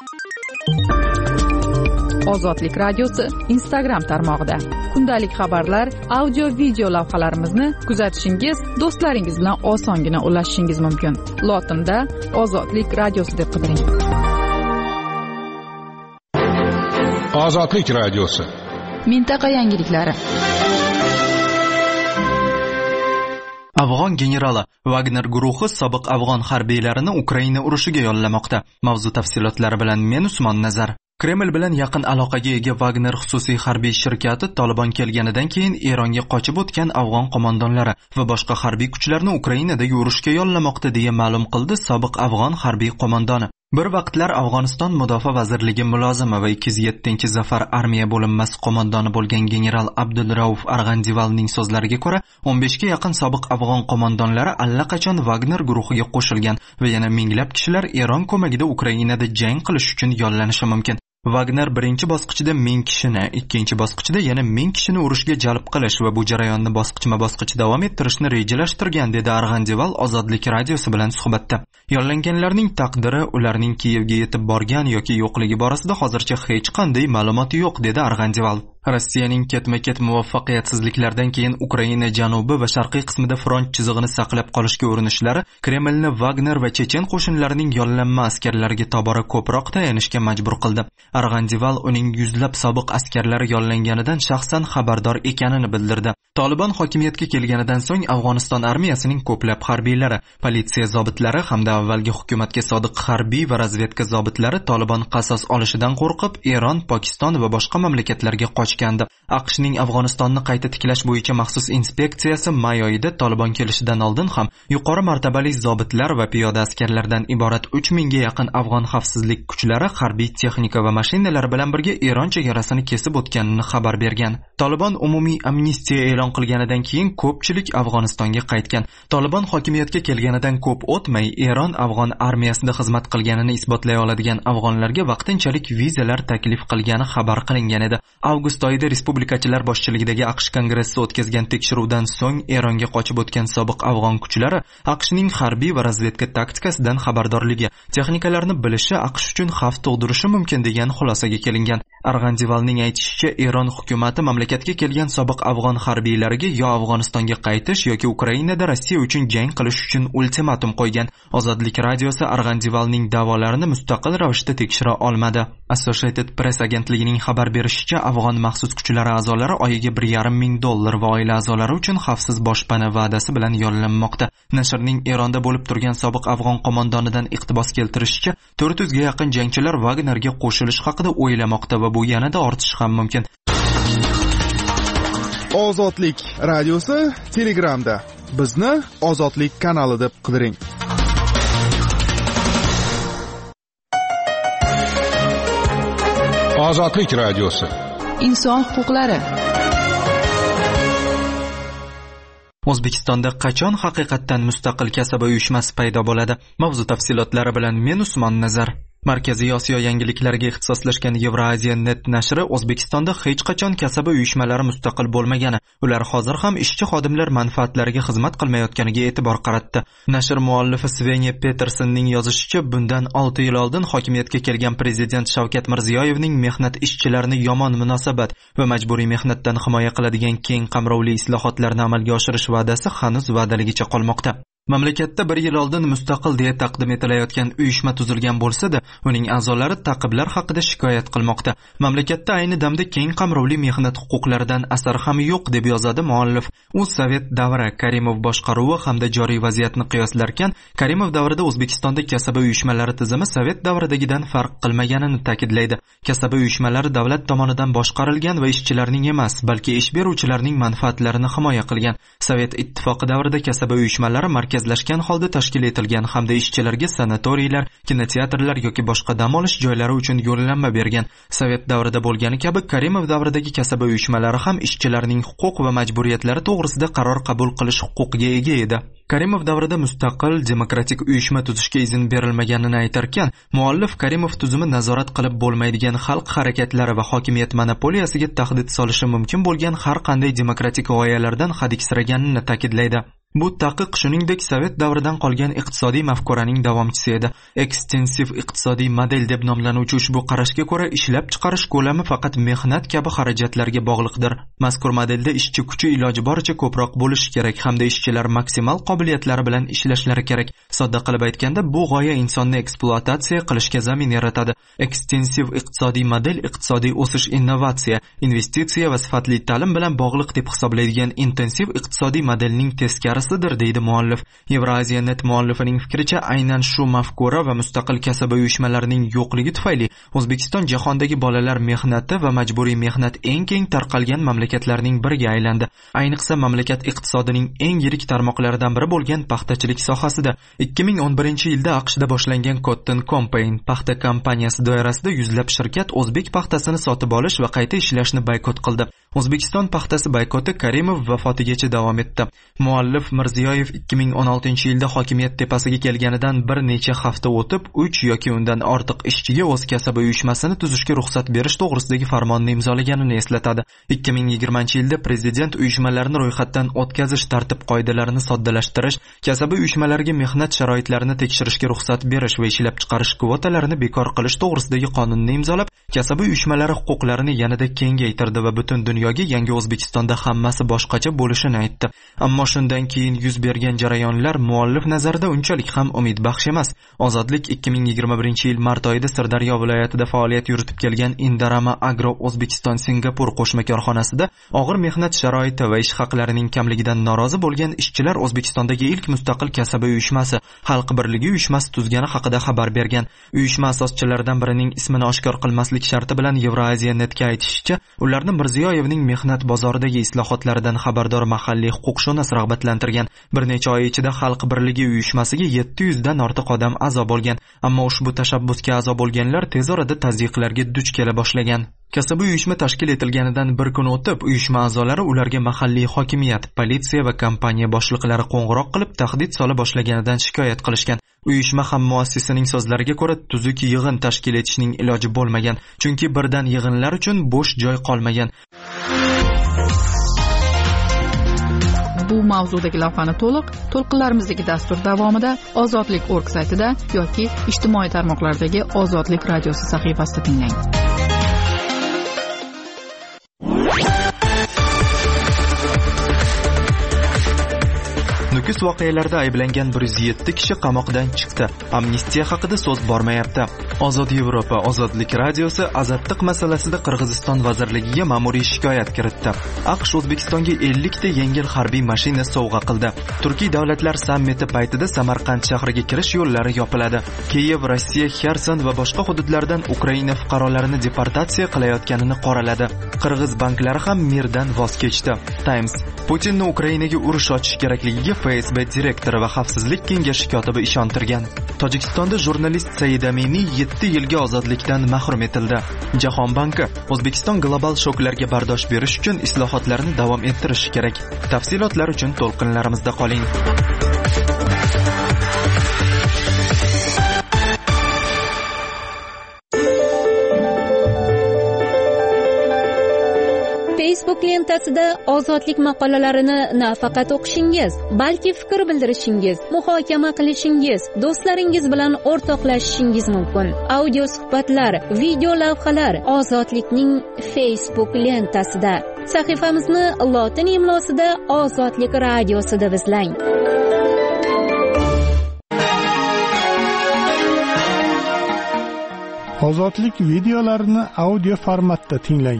[SPEAKER 4] Ozodlik radiosi Instagram tarmog'ida kundalik xabarlar, audio video lavhalarimizni kuzatishingiz, do'stlaringiz bilan osongina ulashishingiz mumkin. Lotinda Ozodlik radiosi deb qidiring.
[SPEAKER 5] Ozodlik radiosi.
[SPEAKER 4] Mintaqa yangiliklari.
[SPEAKER 1] Afg'on generali Wagner guruhi sobiq afg'on harbiylarini Ukraina urushiga yollamoqda. Mavzu tafsilotlari bilan men Usmon Nazar. Kreml bilan yaqin aloqaga ega Wagner xususiy harbiy shirkati Taliban kelganidan keyin Eronga qochib o'tgan afg'on qo'mondonlari va boshqa harbiy kuchlarni Ukrainadagi urushga yollamoqda deya ma'lum qildi sobiq afg'on harbiy qo'mondoni. Bir vaqtlar Afg'oniston mudofaa vazirligi mulozimi va ikki yuz yettinchi Zafar armiya bo'linmasi qo'mondoni bo'lgan general Abdulrauf Arg'andivalning so'zlariga ko'ra, o'n beshga yaqin sobiq afg'on qo'mondonlari allaqachon Wagner guruhiga qo'shilgan va yana minglab kishilar Eron ko'magida Ukrainada jang qilish uchun yollanishi mumkin. Wagner birinchi bosqichda ming kishini, ikkinchi bosqichda yana ming kishini urushga jalb qilish va bu jarayonni bosqichma-bosqich davom ettirishni rejalashtirgan, dedi Arg'andival Ozodlik radiosi bilan suhbatda. Yollanganlarning taqdiri, ularning Kiyevga yetib borgan yoki yo'qligi borasida hozircha hech qanday ma'lumot yo'q, dedi Arg'andival. Rossiyaning ketma-ket muvaffaqiyatsizliklardan keyin Ukraina janubi va sharqiy qismida front chizig'ini saqlab qolishga urinishlari Kremlni Wagner va chechen qo'shinlarining yollanma askarlariga tobora ko'proq tayanishga majbur qildi. Arg'andival uning yuzlab sobiq askarlari yollanganidan shaxsan xabardor ekanini bildirdi. Taliban hokimiyatga kelganidan so'ng Afg'oniston armiyasining ko'plab harbiylari, politsiya zobitlari hamda avvalgi hukumatga sodiq harbiy va razvedka zobitlari Taliban qasos olishidan qo'rqib Eron, Pokiston va boshqa mamlakatlarga qochib oshgandi. AQShning Afg'onistonni qayta tiklash bo'yicha maxsus inspeksiyasi may oyida Taliban kelishidan oldin ham yuqori martabali zobitlar va piyoda askarlardan iborat uch mingga yaqin afg'on xavfsizlik kuchlari harbiy texnika va mashinalar bilan birga Eron chegarasini kesib o'tganini xabar bergan. Taliban umumiy amnistiya e'lon qilganidan keyin ko'pchilik Afg'onistonga qaytgan. Taliban hokimiyatga kelganidan ko'p o'tmay Eron afg'on armiyasida xizmat qilganini isbotlay oladigan afg'onlarga vaqtinchalik vizalar taklif qilgani xabar qilingan edi. Avgust oyida respublikachilar boshchiligidagi AQSh kongressi o'tkazgan tekshiruvdan so'ng Eronga qochib o'tgan sobiq afg'on kuchlari AQShning harbiy va razvedka taktikasidan xabardorligi, texnikalarni bilishi AQSh uchun xavf tug'dirishi mumkin degan xulosaga kelingan. Arg'anjivalning aytishicha, Eron hukumatı mamlakatga kelgan sobiq afg'on harbiylariga yo Afg'onistonga qaytish yoki Ukrainada Rossiya uchun jang qilish uchun ultimatum qo'ygan. Ozodlik radiosi Arg'anjivalning da'volarini mustaqil ravishda tekshira olmadi. Associated Press agentligining xabar berishicha, afg'on maxsus kuchlari a'zolari oyiga bir yarim ming dollar va oila a'zolari uchun xavfsiz boshpana va'dasi bilan yollanmoqda. Nashrning Eronda bo'lib turgan sobiq afg'on qo'mondonidan iqtibos keltirishicha, to'rt yuzga yaqin jangchilar Wagnerga qo'shilish haqida o'ylamoqda va bu yanada ortishi ham mumkin.
[SPEAKER 2] Ozodlik radiosi Telegramda. Bizni Ozodlik kanali deb qidiring.
[SPEAKER 5] Ozodlik radiosi.
[SPEAKER 4] Inson huquqlari.
[SPEAKER 1] O'zbekistonda qachon haqiqatdan mustaqil kasaba uyushmasi paydo bo'ladi? Mavzu tafsilotlari bilan men Usmon Nazar. Markaziy Osiyo yangiliklariga ixtisoslashgan Eurasia net nashri O'zbekistonda hech qachon kasaba uyushmalari mustaqil bo'lmagani, ular hozir ham ishchi xodimlar manfaatlariga xizmat qilmayotganiga e'tibor qaratdi. Nashr muallifi Svenja Petersonning yozishicha, bundan olti yil oldin hokimiyatga kelgan prezident Shavkat Mirziyoyevning mehnat ishchilarini yomon munosabat va majburiy mehnatdan himoya qiladigan keng qamrovli islohotlarni amalga oshirish va'dasi hanuz va'daligicha qolmoqda. Mamlakatda bir yil oldin mustaqil deya taqdim etilayotgan uyushma tuzilgan bo'lsa-da, uning a'zolari ta'qiblar haqida shikoyat qilmoqda. Mamlakatda ayni damda keng qamrovli mehnat huquqlaridan asar ham yo'q deb yozadi muallif. U Sovet davri Karimov boshqaruvi hamda joriy vaziyatni qiyoslarkan, Karimov davrida O'zbekistonda kasaba uyushmalari tizimi Sovet davridagidan farq qilmaganini ta'kidlaydi. Kasaba uyushmalari davlat tomonidan boshqarilgan va ishchilarning emas, balki ish beruvchilarning manfaatlarini himoya qilgan. Sovet ittifoqi davrida kasaba uyushmalari markazlashgan holda tashkil etilgan hamda ishchilarga sanatoriylar, kinoteatrlar yoki boshqa dam olish joylari uchun yo'llanma bergan. Sovet davrida bo'lgani kabi Karimov davridagi kasaba uyushmalari ham ishchilarning huquq va majburiyatlari to'g'risida qaror qabul qilish huquqiga ega edi. Karimov davrida mustaqil demokratik uyushma tuzishga izn berilmaganini aytarkan, muallif Karimov tuzumi nazorat qilib bo'lmaydigan xalq harakatlari va hokimiyat monopoliyasiga tahdid solishi mumkin bo'lgan har qanday demokratik g'oyalardan hadiksiraganini ta'kidlaydi. Bu taqiq shuningdek Sovet davridan qolgan iqtisodiy mafkuraning davomchisi edi. Ekstensiv iqtisodiy model deb nomlanuvchi ushbu qarashga ko'ra ishlab chiqarish ko'lami faqat mehnat kabi xarajatlarga bog'liqdir. Mazkur modelda ishchi kuchi iloji boricha ko'proq bo'lishi kerak hamda ishchilar maksimal qobiliyatlari bilan ishlashlari kerak. Sodda qilib aytganda, bu g'oya insonni ekspluatatsiya qilishga zamin yaratadi. Ekstensiv iqtisodiy model iqtisodiy o'sish, innovatsiya, investitsiya va sifatli ta'lim bilan bog'liq deb hisoblaydigan intensiv iqtisodiy modelning teskari deydi muallif. Eurasia net muallifining fikricha, aynan shu mafkura va mustaqil kasaba uyushmalarining yo'qligi tufayli O'zbekiston jahondagi bolalar mehnati va majburiy mehnat eng keng tarqalgan mamlakatlarning biriga aylandi. Ayniqsa mamlakat iqtisodining eng yirik tarmoqlaridan biri bo'lgan paxtachilik sohasida ikki ming o'n birinchi yilda AQShda boshlangan Cotton Campaign paxta kampaniyasi doirasida yuzlab shirkat o'zbek paxtasini sotib olish va qayta ishlashni boykot qildi. O'zbekiston paxtasi boykoti Karimov vafotigacha davom etdi. Muallif Mirziyoyev ikki ming o'n oltinchi yilda hokimiyat tepasiga kelganidan bir necha hafta o'tib, uch yoki undan ortiq ishchiga o'z kasaba uyushmasini tuzishga ruxsat berish to'g'risidagi farmonni imzolaganini eslatadi. ikki ming yigirmanchi yilda prezident uyushmalarni ro'yxatdan o'tkazish tartib-qoidalarini soddalashtirish, kasaba uyushmalariga mehnat sharoitlarini tekshirishga ruxsat berish va ishlab chiqarish kvotalarini bekor qilish to'g'risidagi qonunni imzolab, kasaba uyushmalari huquqlarini yanada kengaytirdi va butun dunyoga yangi O'zbekistonda hammasi boshqacha bo'lishini aytdi. Ammo shundan keyin yuz bergan jarayonlar muallif nazarida unchalik ham umid baxsh emas. Ozodlik ikki ming yigirma birinchi yil mart oyida Sirdaryo viloyatida faoliyat yuritib kelgan Indarama Agro O'zbekiston Singapur qo'shma korxonasida og'ir mehnat sharoiti va ish haqlarining kamligidan norozi bo'lgan ishchilar O'zbekistondagi ilk mustaqil kasaba uyushmasi Xalq birligi uyushmasi tuzgani haqida xabar bergan. Uyushma asoschilaridan birining ismini oshkor qilmaslik sharti bilan Euraziya netga aytishicha, ularni Mirziyoyevning mehnat bozoridagi islohotlaridan xabardor mahalliy huquqshunos rag'batlantirgan. Bir necha oy ichida Xalq birligi uyushmasiga yetti yuz dan ortiq odam a'zo bo'lgan, ammo ushbu tashabbusga a'zo bo'lganlar tez orada tazyiqlarga duch kela boshlagan. Kasaba uyushma tashkil etilganidan bir kun o'tib, uyushma a'zolari ularga mahalliy hokimiyat, politsiya va kompaniya boshliqlari qo'ng'iroq qilib tahdid sola boshlaganidan shikoyat qilishgan. Uyushma ham muassisining so'zlariga ko'ra tuzuk yig'in tashkil etishning iloji bo'lmagan, chunki birdan yig'inlar uchun bo'sh joy qolmagan.
[SPEAKER 4] Bu mavzudagi lavhani to'liq to'lqinlarimizdagi dastur davomida ozodlik точка org saytida yoki ijtimoiy tarmoqlardagi Ozodlik radiosi sahifasida tinglang.
[SPEAKER 1] Nukus voqealarida ayblangan bir yuz yetti kishi qamoqdan chiqdi. Amnistiya haqida so'z bormayapti. Ozod Yevropa Ozodlik radiosi azadlik masalasida Qirg'iziston vazirligiga ma'muriy shikoyat kiritdi. AQSh O'zbekistonga ellik ta yengil harbiy mashina sovg'a qildi. Turkiy davlatlar sammiti paytida Samarqand shahriga kirish yo'llari yopiladi. Kiyev Rossiya Xerson va boshqa hududlardan Ukraina fuqarolarini deportatsiya qilayotganini qoraladi. Qirg'iz banklari ham mirdan voz kechdi. Times Putinni Ukrainaga urush ochish kerakligiga F S B direktori va xavfsizlik kengashi kotibi ishontirgan. Tojikistonda jurnalist Said Aminiy yetti yilga ozodlikdan mahrum etildi. Jahon banki O'zbekiston global shoklarga bardosh berish uchun islohotlarni davom ettirishi kerak. Tafsilotlar uchun to'lqinlarimizda qoling.
[SPEAKER 7] Facebook lentasida ozodlik maqolalarini nafaqat o'qishingiz, balki fikr bildirishingiz, muhokama qilishingiz, do'stlaringiz bilan o'rtoqlashishingiz mumkin. Audio suhbatlar, video lavhalar Ozodlikning Facebook lentasida. Sahifamizni lotin imlosida Ozodlik radiosi deb izlang.
[SPEAKER 3] Ozodlik videolarini audio formatda tinglang.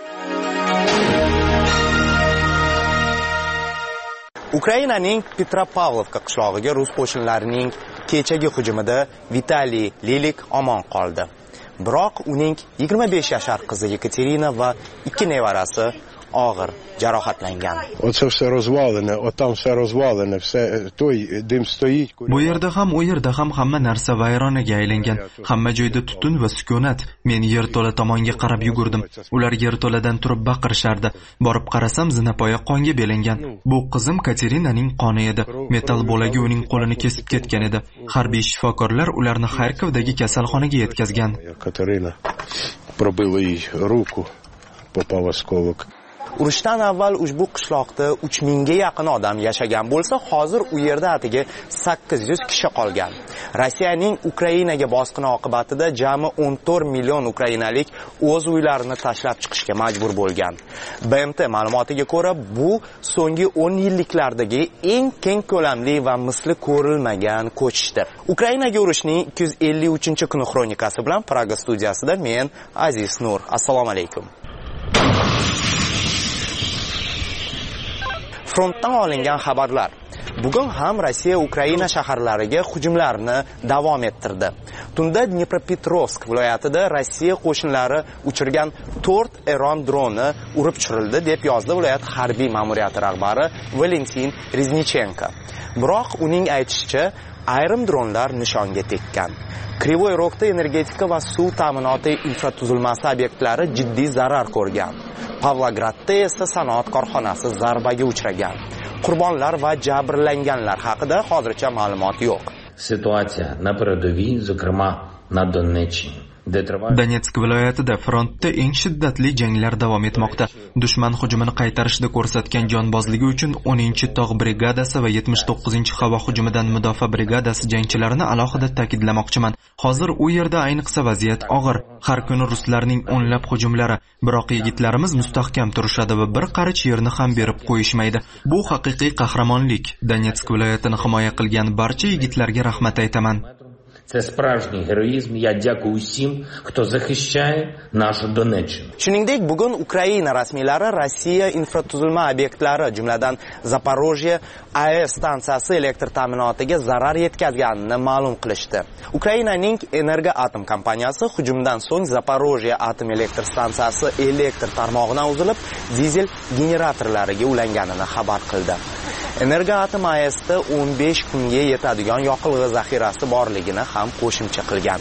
[SPEAKER 8] Ukrainaning Petropavlovka qishlog'iga rus qo'shinlarining kechagi hujumida Vitaliy Lilik omon qoldi. Biroq uning yigirma besh yashar qizi Yekaterina va ikki nevarasi og'ir jarohatlangan.
[SPEAKER 1] Bu yerda ham, u yerda ham hamma narsa vayronaga aylangan. Hamma joyda tutun va sukunat. Men yerto'la tomonga qarab yugurdim. Ular yerto'ladan turib baqirishardi. Borib qarasam, zinapoya qonga belangan. Bu qizim Katerinaning qoni edi. Metal bo'lagi uning qo'lini kesib ketgan edi. Harbiy shifokorlar ularni Xarkovdagi kasalxonaga yetkazgan.
[SPEAKER 5] Katerina probila ей руку, попала в осколок.
[SPEAKER 8] Urushdan avval ushbu qishloqda uch mingga yaqin odam yashagan bo'lsa, hozir u yerda atigi sakkiz yuz kishi qolgan. Rossiyaning Ukrainaga bosqini oqibatida jami o'n to'rt million ukrainalik o'z uylarini tashlab chiqishga majbur bo'lgan. B M T ma'lumotiga ko'ra, bu so'nggi o'n yilliklardagi eng keng ko'lamli va misli ko'rilmagan ko'chishdir. Ukrainaga urushning ikki yuz ellik uchinchi kuni xronikasi bilan Praga studiyasida men Aziz Nur. Assalomu alaykum. Frontdan olingan xabarlar. Bugun ham Rossiya Ukraina shaharlariga hujumlarni davom ettirdi. Tunda Dnepropetrovsk viloyatida Rossiya qo'shinlari uchirgan to'rt Eron droni urib tushirildi deb yozdi viloyat harbiy ma'muriyati rahbari Valentin Reznichenko. Biroq uning aytishicha, ayrim dronlar nishonga tekkan. Krivoy Rog'da energetika va suv ta'minoti infratuzilmasi obyektlari jiddiy zarar ko'rgan. Pavlogradda esa sanoat korxonasi zarbaga uchragan. Qurbonlar va jabrlanganlar haqida hozircha ma'lumot yo'q.
[SPEAKER 9] Ситуація на передовій, зокрема на Донеччині,
[SPEAKER 1] Donetsk viloyatida frontda eng shiddatli janglar davom etmoqda. Dushman hujumini qaytarishda ko'rsatgan jonbozligi uchun o'ninchi tog' brigadasi va yetmish to'qqizinchi havo hujumidan mudofaa brigadasi jangchilarini alohida ta'kidlamoqchiman. Hozir u yerda ayniqsa vaziyat og'ir. Har kuni ruslarning o'nlab hujumlari, biroq yigitlarimiz mustahkam turishadi va bir qarich yerni ham berib qo'yishmaydi. Bu haqiqiy qahramonlik. Donetsk viloyatini himoya qilgan barcha yigitlarga rahmat aytaman.
[SPEAKER 9] Це справжній героїзм. Я дякую усім, хто захищає нашу Донеччину.
[SPEAKER 8] Shuningdek, bugun Ukraina rasmiylari Rossiya infratuzilma obyektlari, jumladan Zaporojye A E S stansiyasi elektr ta'minotiga zarar yetkazganini ma'lum qilishdi. Ukrainaning Energoatom kompaniyasi hujumdan so'ng Zaporojye atom elektr stansiyasi elektr tarmog'idan uzilib, dizel generatorlariga ulanganini xabar qildi. Energoatom A E S'da o'n besh kunga yetadigan yoqilg'i zaxirasi borligini ham qo'shimcha qilgan.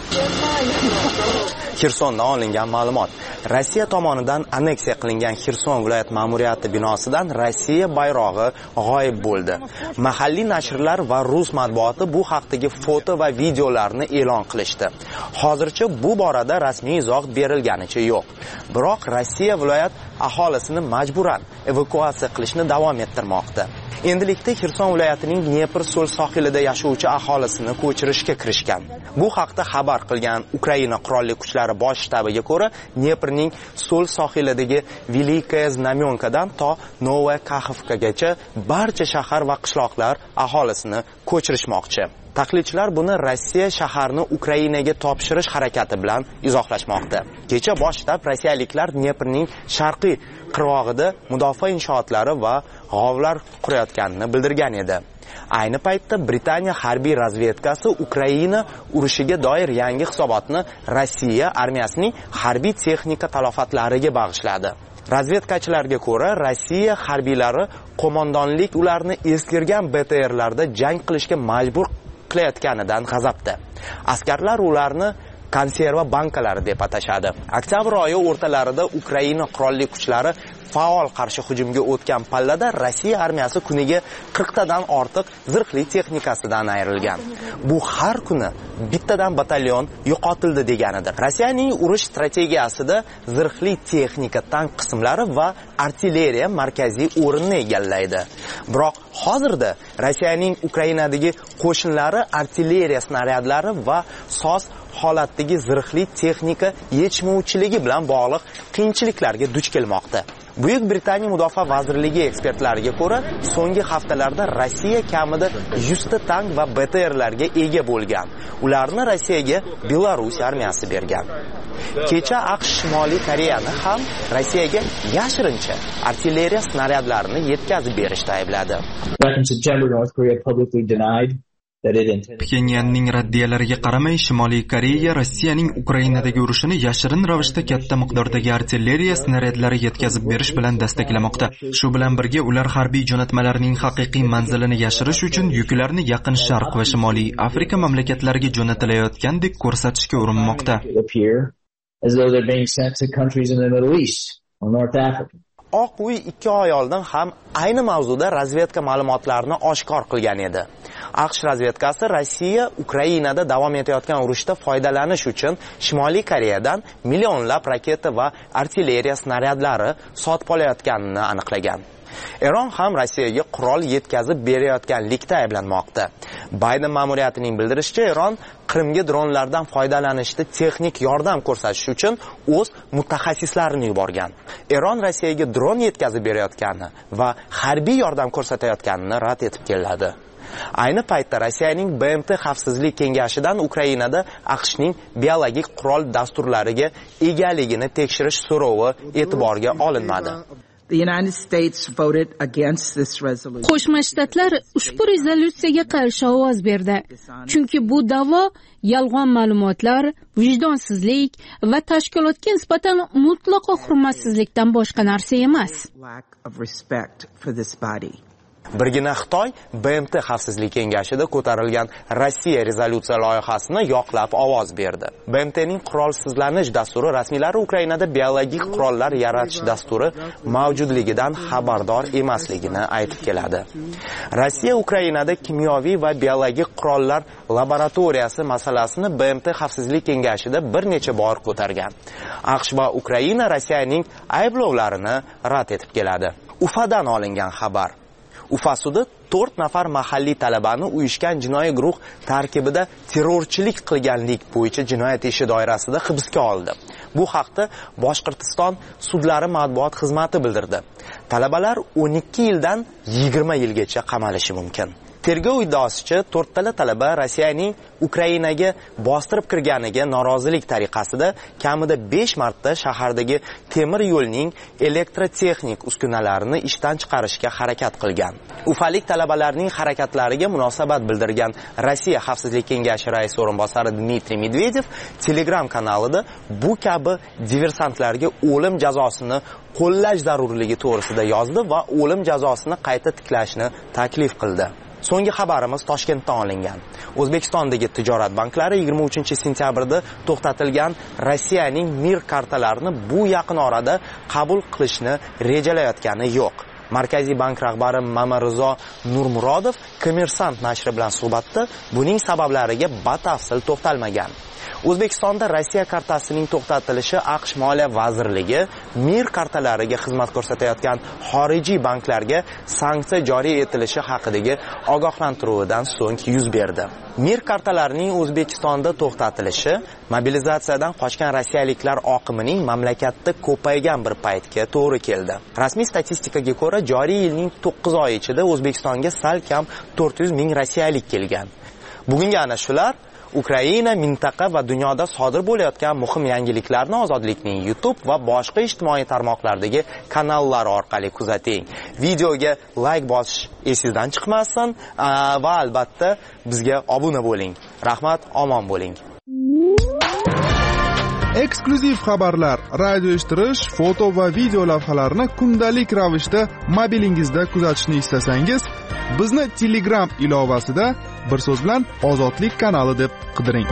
[SPEAKER 8] Xirsondan olingan ma'lumot. Rossiya tomonidan anneksiya qilingan Xirson viloyat ma'muriyati binosidan Rossiya bayrog'i g'oyib bo'ldi. Mahalliy nashrlar va rus matbuoti bu haqdagi foto va videolarni e'lon qilishdi. Hozircha bu borada rasmiy izoh berilganicha yo'q. Biroq Rossiya viloyat aholisini majburan evakuatsiya qilishni davom ettirmoqda. Endilikda Xirson viloyatining Dnepr so'l sohilida yashovchi aholisini ko'chirishga kirishgan. Bu haqda xabar qilgan Ukraina qurolli kuchlari bosh shtabiga ko'ra, Dneprning so'l sohilidagi Velikaya Znamyonkadan to Novaya Kaxovkagacha barcha shahar va qishloqlar aholisini ko'chirishmoqchi. Tahlilchilar buni Rossiya shaharni Ukrainaga topshirish harakati bilan izohlashmoqda. Kecha bosh shtab rossiyaliklar Dneprning sharqiy qirg'og'ida mudofaa inshootlari va g'ovlar qurayotganini bildirgan edi. Ayni paytda Britaniya harbiy razvedkasi Ukraina urushiga doir yangi hisobotni Rossiya armiyasining harbiy texnika talofatlariga bag'ishladi. Razvedkachilarga ko'ra, Rossiya harbiylari qo'mondonlik ularni eskirgan B T R'larda jang qilishga majbur qilayotganidan g'azabda. Askarlar ularni konserva bankalari deb atashadi. Oktyabr oyi o'rtalarida Ukraina qurolli kuchlari faol qarshi hujumga o'tgan pallada Rossiya armiyasi kuniga qirq tadan ortiq zirhli texnikasidan ayrilgan. Bu har kuni bittadan batalyon yo'qotildi deganidir. Rossiyaning urush strategiyasida zirhli texnika tank qismlari va artilleriya markaziy o'rinni egallaydi. Biroq hozirda Rossiyaning Ukrainadagi qo'shinlari artilleriya snaryadlari va soz holatdagi zirhli texnika yetishmovchiligi bilan bog'liq qiyinchiliklarga duch kelmoqda. Buyuk Britaniya mudofaa vazirligi ekspertlariga ko'ra, so'nggi haftalarda Rossiya kamida yuz ta tank va B T R'larga ega bo'lgan. Ularni Rossiyaga Belarus armiyasi bergan. Kecha AQSh Shimoliy Koreyani ham Rossiyaga yashirincha artilleriya snaryadlarini yetkazib berishda aybladi.
[SPEAKER 1] Pxenyanning raddiyalariga qaramay, Shimoliy Koreya Rossiyaning Ukrainadagi urushini yashirin ravishda katta miqdordagi artilleriya snaryadlari yetkazib berish bilan destaklamoqda. Shu bilan birga ular harbiy jo'natmalarning haqiqiy manzilini yashirish uchun yuklarni Yaqin Sharq va Shimoliy Afrika mamlakatlariga jo'natilayotgandek ko'rsatishga urinmoqda.
[SPEAKER 8] Oq uy ikki oy oldin ham ayni mavzuda razvedka ma'lumotlarini oshkor qilgan edi. AQSh razvedkasi Rossiya Ukrainada davom etayotgan urushda foydalanish uchun Shimoliy Koreyadan millionlab raketa va artilleriya snaryadlari sotib olayotganini aniqlagan. Eron ham Rossiyaga qurol yetkazib berayotganlikda ayblanmoqda. Bayden ma'muriyatining bildirishicha, Eron Qrimga dronlardan foydalanishda texnik yordam ko'rsatish uchun o'z mutaxassislarini yuborgan. Eron Rossiyaga dron yetkazib berayotgani va harbiy yordam ko'rsatayotganini rad etib keladi. Ayni paytda Rossiyaning B M T Xavfsizlik kengashidan Ukrainada AQShning biologik qurol dasturlariga egaligini tekshirish so'rovi e'tiborga olinmadi.
[SPEAKER 7] Qo'shma Shtatlar ushbu rezolyutsiyaga qarshi ovoz berdi. Chunki bu da'vo yolg'on ma'lumotlar, vijdonsizlik va tashkilotga nisbatan mutlaqo hurmatsizlikdan boshqa narsa emas.
[SPEAKER 8] Birgina Xitoy B M T Xavfsizlik kengashida ko'tarilgan Rossiya rezolyutsiya loyihasini yoqlab ovoz berdi. B M T'ning qurolsizlanish dasturi rasmiylari Ukrainada biologik qurollar yaratish dasturi mavjudligidan xabardor emasligini aytib keladi. Rossiya Ukrainada kimyoviy va biologik qurollar laboratoriyasi masalasini B M T Xavfsizlik kengashida bir necha bor ko'targan. AQSh va Ukraina Rossiyaning ayblovlarini rad etib keladi. Ufadan olingan xabar. Ufa sudi to'rt nafar mahalliy talabani uyushgan jinoiy guruh tarkibida terrorchilik qilganlik bo'yicha jinoyat ishi doirasida hibsga oldi. Bu haqda Boshqirdiston sudlari matbuot xizmati bildirdi. Talabalar o'n ikki yildan yigirma yilgacha qamalishi mumkin. Tergov iddaosicha to'rttala talaba Rossiyaning Ukrainaga bostirib kirganiga norozilik tariqasida kamida besh marta shahardagi temir yo'lning elektrotexnik uskunalarini ishdan chiqarishga harakat qilgan. Ufalik talabalarning harakatlariga munosabat bildirgan Rossiya Xavfsizlik kengashi raisi o'rinbosari Dmitriy Medvedev Telegram kanalida bu kabi diversantlarga o'lim jazosini qo'llash zarurligi to'g'risida yozdi va o'lim jazosini qayta tiklashni taklif qildi. So'nggi xabarimiz Toshkentdan olingan. O'zbekistondagi tijorat banklari yigirma uchinchi sentyabrda to'xtatilgan Rossiyaning Mir kartalarini bu yaqin orada qabul qilishni rejalayotgani yo'q. Markaziy bank rahbari Mamarizo Nurmurodov Kommersant nashri bilan suhbatda buning sabablariga batafsil to'xtalmagan. O'zbekistonda Rossiya kartasining to'xtatilishi AQSh Moliya vazirligi Mir kartalariga xizmat ko'rsatayotgan xorijiy banklarga sanksiya joriy etilishi haqidagi ogohlantiruvidan so'ng yuz berdi. Mir kartalarining O'zbekistonda to'xtatilishi mobilizatsiyadan qochgan rossiyaliklar oqimining mamlakatda ko'paygan bir paytga to'g'ri keldi. Rasmiy statistikaga ko'ra, joriy yilning to'qqiz oyi ichida O'zbekistonga sal kam to'rt yuz ming rossiyalik kelgan. Bugungi ana shular Ukraina, mintaqa va dunyoda sodir bo'layotgan muhim yangiliklarni Ozodlikning YouTube va boshqa ijtimoiy tarmoqlardagi kanallar orqali kuzating. Videoga like bosish esingizdan chiqmasin va albatta bizga obuna bo'ling. Rahmat, omon bo'ling.
[SPEAKER 2] Eksklyuziv xabarlar, radio eshittirish, foto va video lavhalarni kundalik ravishda mobilingizda kuzatishni istasangiz, bizni Telegram ilovasida bir so'z bilan Ozodlik kanali deb qidiring.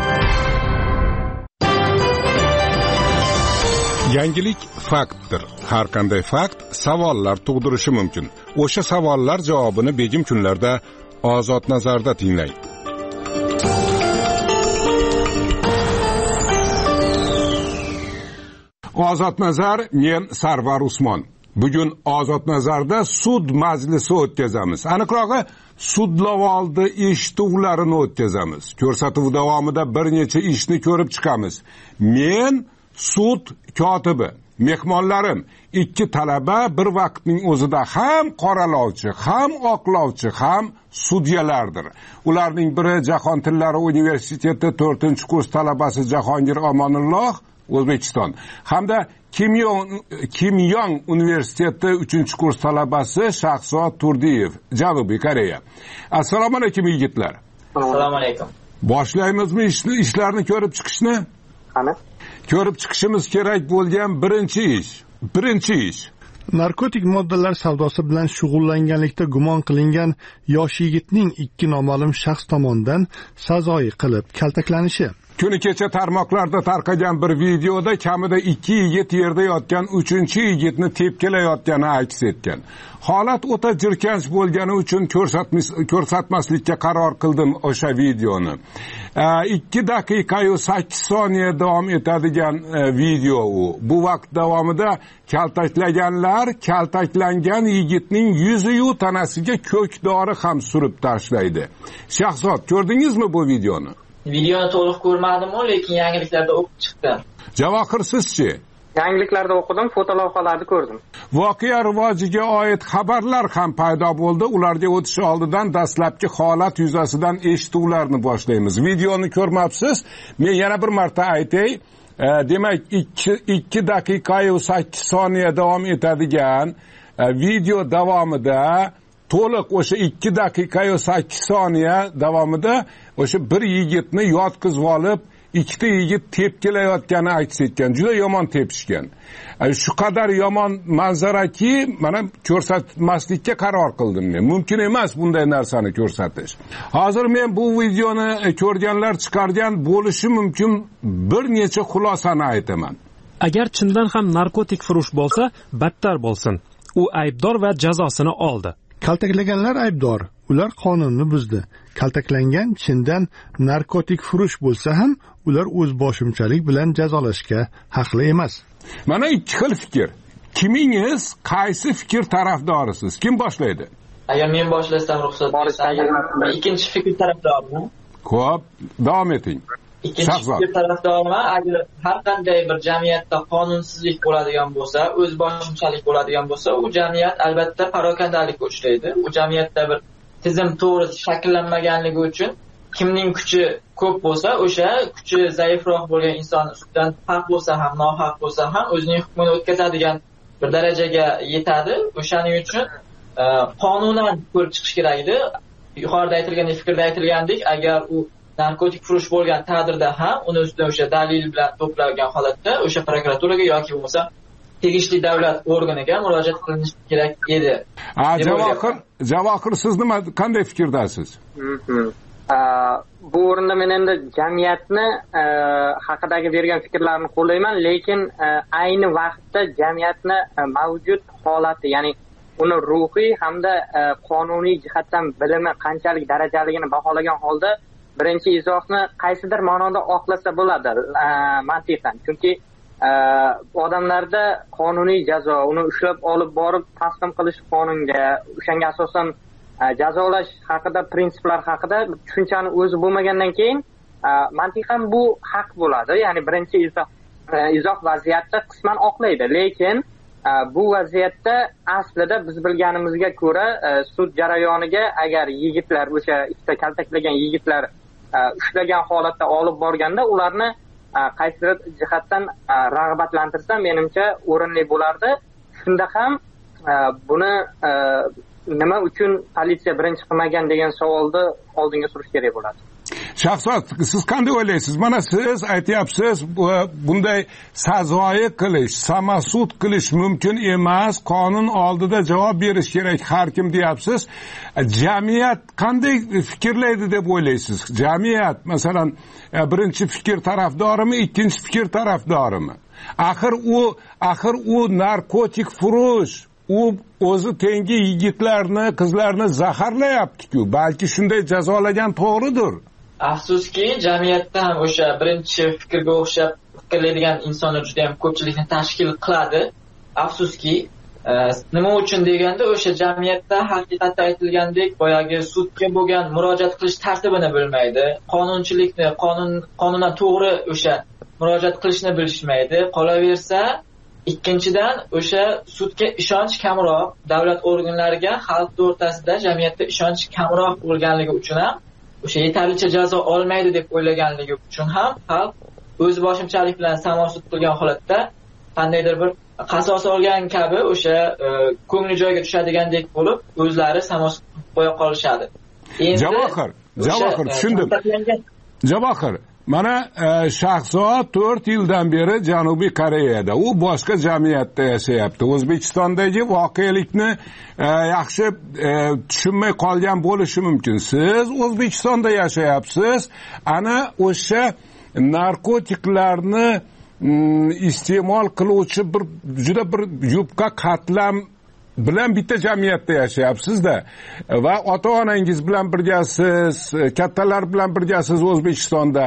[SPEAKER 10] Yangilik faktdir. Har qanday fakt savollar tug'dirishi mumkin. O'sha savollar javobini begim kunlarda Ozod nazarda tinglang. Ozod nazar, men Sarvar Usmon. Bugun Ozod nazarda sud majlisi o'tkazamiz. Aniqrog'i, sud lavoldi eshituvlarini o'tkazamiz. Ko'rsatuv davomida bir necha ishni ko'rib chiqamiz. Men sud kotibi, mehmonlarim ikki talaba bir vaqtning o'zida ham qoralovchi, ham oqlovchi, ham sudyalardir. Ularning biri Jahon tillari universiteti to'rtinchi kurs talabasi Jahongir Omonulloh, O'zbekiston, hamda Kimyong universiteti uchinchi kurs talabasi Shahzod Turdiyev, Janubiy Koreya. Assalomu alaykum yigitlar.
[SPEAKER 11] Assalomu alaykum.
[SPEAKER 10] Boshlaymizmi ishni, ishlarni ko'rib chiqishni?
[SPEAKER 11] Qani?
[SPEAKER 10] Ko'rib chiqishimiz kerak bo'lgan birinchi ish. Birinchi ish.
[SPEAKER 3] Narkotik moddalar savdosi bilan shug'ullanganlikda gumon qilingan yosh yigitning ikki noma'lum shaxs tomonidan sazoyi qilib kaltaklanishi.
[SPEAKER 10] Kuni kecha tarmoqlarda tarqagan bir videoda kamida ikki yigit yerda yotgan uchinchi yigitni tepkilayotgani aks etgan. Holat o'ta jirkanch bo'lgani uchun ko'rsatmaslikka qaror qildim o'sha videoni. ikki daqiqa yu sakkiz soniya davom etadigan video u. Bu vaqt davomida kaltaklaganlar kaltaklangan yigitning yuzi yu tanasiga ko'kdori ham surib tashlaydi. Shahzod, ko'rdingizmi bu videoni?
[SPEAKER 11] Videoni to'liq ko'rmadim-ku, lekin yangiliklarda o'qib chiqdim.
[SPEAKER 10] Javohir, sizchi?
[SPEAKER 11] Yangiliklarda o'qidim, fotolavhalarni ko'rdim.
[SPEAKER 10] Voqea rivojiga oid xabarlar ham paydo bo'ldi. Ularga o'tish oldidan dastlabki holat yuzasidan eshituvlarni boshlaymiz. Videoni ko'rmabsiz? Men yana bir marta aytay. E, demak, ikki daqiqa yu sakkiz soniya davom etadigan e, video davomida to'liq o'sha ikki daqiqa yu sakkiz soniya davomida o'sha bir yigitni yotqizib olib, ikkita yigit tepkilayotgani aks etgan, juda yomon tepishgan. Shu qadar yomon manzaraki, mana ko'rsatmaslikka qaror qildim men. Mumkin emas bunday narsani ko'rsatish. Hozir men bu videoni ko'rganlar chiqargan bo'lishi mumkin bir necha xulosani aytaman.
[SPEAKER 6] Agar chindan ham narkotik furush bo'lsa, battar bo'lsin. U aybdor va jazosini oldi.
[SPEAKER 3] Kaltaklaganlar aybdor, ular qonunni buzdi. Kaltaklangan chindan narkotik furush bo'lsa ham, ular o'z boshimchalik bilan jazolashga haqli emas.
[SPEAKER 10] Mana ikki xil fikr. Kimingiz qaysi fikr tarafdorisiz? Kim boshlaydi?
[SPEAKER 11] Agar men boshlasam ruxsat bersangiz, ikkinchi fikr tarafdoriman.
[SPEAKER 10] Xo'p, davom eting.
[SPEAKER 11] Ikkinchi fikr tarafdoriman. Agar har qanday bir jamiyatda qonunsizlik bo'ladigan bo'lsa, o'z boshimchalik bo'ladigan bo'lsa, u jamiyat albatta parokandalikka uchraydi. U jamiyatda bir tizim to'g'ri shakllanmaganligi uchun kimning kuchi ko'p bo'lsa, o'sha kuchi zaifroq bo'lgan inson ustidan haq bo'lsa ham, nohaq bo'lsa ham o'zining hukmini o'tkazadigan bir darajaga yetadi. O'shaning uchun qonunan ko'rib chiqish kerak edi. Yuqorida aytilgan fikrda aytilgandek, agar u narkotik furush bo'lgan taqdirda ham uni ustidan o'sha dalil bilan to'plangan holatda o'sha prokuraturaga yoki bo'lmasa tegishli davlat organiga murojaat qilinishi kerak edi.
[SPEAKER 10] Ha, Javohir, Javohir siz nima qanday fikrdasiz?
[SPEAKER 12] Bu o'rinda men endi jamiyatni haqidagi bergan fikrlarni qo'llayman, lekin ayni vaqtda jamiyatni mavjud holati, ya'ni uni ruhiy hamda qonuniy jihatdan bilimi qanchalik darajaligini baholagan holda birinchi izohni qaysidir ma'noda oqlasa bo'ladi mantiqan. Chunki odamlarda qonuniy jazo, uni ushlab olib borib taslim qilish qonunga, o'shanga asosan jazolash haqida, prinsiplar haqida tushunchani o'zi bo'lmagandan keyin mantiqan bu haq bo'ladi. Ya'ni birinchi izoh izoh vaziyatni qisman oqlaydi, lekin bu vaziyatda aslida biz bilganimizga ko'ra sud jarayoniga agar yigitlar, o'sha ikkita kaltaklagan yigitlar ushlagan holatda olib borganda ularni qaysidir jihatdan rag'batlantirsa menimcha o'rinli bo'lardi. Shunda ham buni nima uchun politsiya birinchi qilmagan degan savolni oldinga surish kerak bo'ladi.
[SPEAKER 10] Shahzod, siz qanday o'ylaysiz? Mana siz aytyapsiz, bunday sazoyi qilish, samasud qilish mumkin emas, qonun oldida javob berish kerak har kim deyapsiz. Jamiyat qanday fikrlaydi deb o'ylaysiz? Jamiyat, masalan, birinchi fikr tarafdorimi, ikkinchi fikr tarafdorimi? Axir u, axir u narkotik furush, u o'zi tengi yigitlarni, qizlarni zaharlayapti-ku. Balki shunday jazolagan to'g'ridir.
[SPEAKER 11] Afsuski, jamiyatda ham o'sha birinchi fikrga o'xshab fikrlaydigan insonlar juda ham ko'pchilikni tashkil qiladi. Afsuski, nima uchun deganda o'sha jamiyatda haqiqatda aytilgandek boyagi sudga bo'lgan murojaat qilish tartibini bilmaydi, qonunchilikni, qonun qonundan to'g'ri o'sha murojaat qilishni bilishmaydi. Qolaversa, ikkinchidan o'sha sudga ishonch kamroq, davlat organlariga xalq o'rtasida jamiyatda ishonch kamroq bo'lganligi uchun ham o'sha yetarlicha jazo olmaydi deb o'ylaganligi uchun ham xalq o'z boshimchalik bilan samosud qilgan holatda qandaydir bir qasos olgan kabi o'sha ko'ngli joyiga tushadigandek bo'lib o'zlari samosud qo'ya qolishadi.
[SPEAKER 10] Javohir, Javohir tushundim. Javohir, mana Shahzod to'rt yildan beri Janubiy Koreyada, u boshqa jamiyatda yashayapti. O'zbekistondagi voqelikni yaxshi tushunmay qolgan bo'lishi mumkin. Siz O'zbekistonda yashayapsiz. Ana o'sha narkotiklarni iste'mol qiluvchi bir juda bir yubqa qatlam bilan bitta jamiyatda yashayapsiz-da va ota-onangiz bilan birgasiz, kattalar bilan birgasiz O'zbekistonda.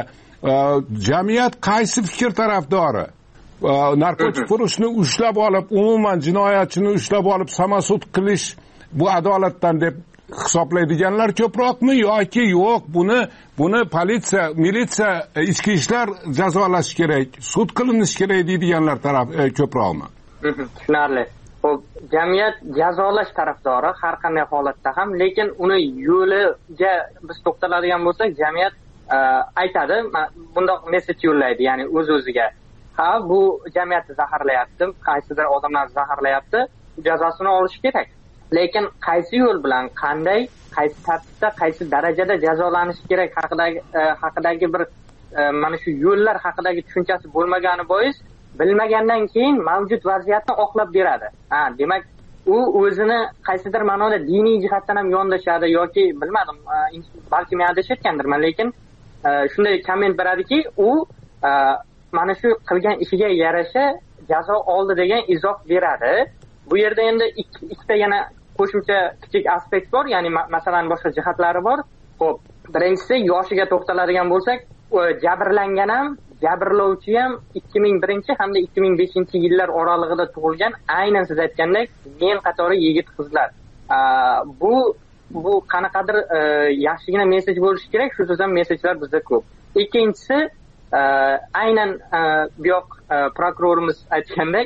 [SPEAKER 10] Jamiyat qaysi fikr tarafdori? Narkotik furushni ushlab olib, umuman jinoyatchini ushlab olib samasud qilish bu adolatdan deb hisoblaydiganlar ko'proqmi yoki yo'q, buni buni politsiya, militsiya, ichki ishlar jazolash kerak, sud qilinish kerak deydiganlar taraf ko'proqmi?
[SPEAKER 12] Tushunarli. Xo'p, jamiyat jazolash tarafdori har qanday holatda ham, lekin uni yo'liga biz to'xtaladigan bo'lsak, jamiyat aytadi, bundoq mesej yo'llaydi, ya'ni o'z-o'ziga. Ha, bu jamiyatni zaharlayapti, qaysidir odamlar zaharlayapti, jazosini olish kerak. Lekin qaysi yo'l bilan, qanday, qaysi tartibda, qaysi darajada jazolanishi kerak haqidagi haqidagi bir mana shu yo'llar haqidagi tushunchasi bo'lmagani bois bilmagandan keyin mavjud vaziyatni oqlab beradi. Ha, demak u o'zini qaysidir ma'noda diniy jihatdan ham yondashadi yoki bilmadim, balki men adashayotgandirman, lekin shunday komment beradiki, u mana shu qilgan ishiga yarasha jazo oldi degan izoh beradi. Bu yerda endi ikkita yana qo'shimcha kichik aspekt bor, ya'ni masalan boshqa jihatlari bor. Xo'p, birinchisi yoshiga to'xtaladigan bo'lsak, jabrlangan ham, jabrlovchi ham ikki ming birinchi hamda ikki ming beshinchi yillar oralig'ida tug'ilgan, aynan siz aytgandek men qatori yigit qizlar. Bu bu qanaqadir yaxshigina mesej bo'lishi kerak, shu so'zdan mesejlar bizda ko'p. Ikkinchisi, aynan bu yoq prokurorimiz aytgandek,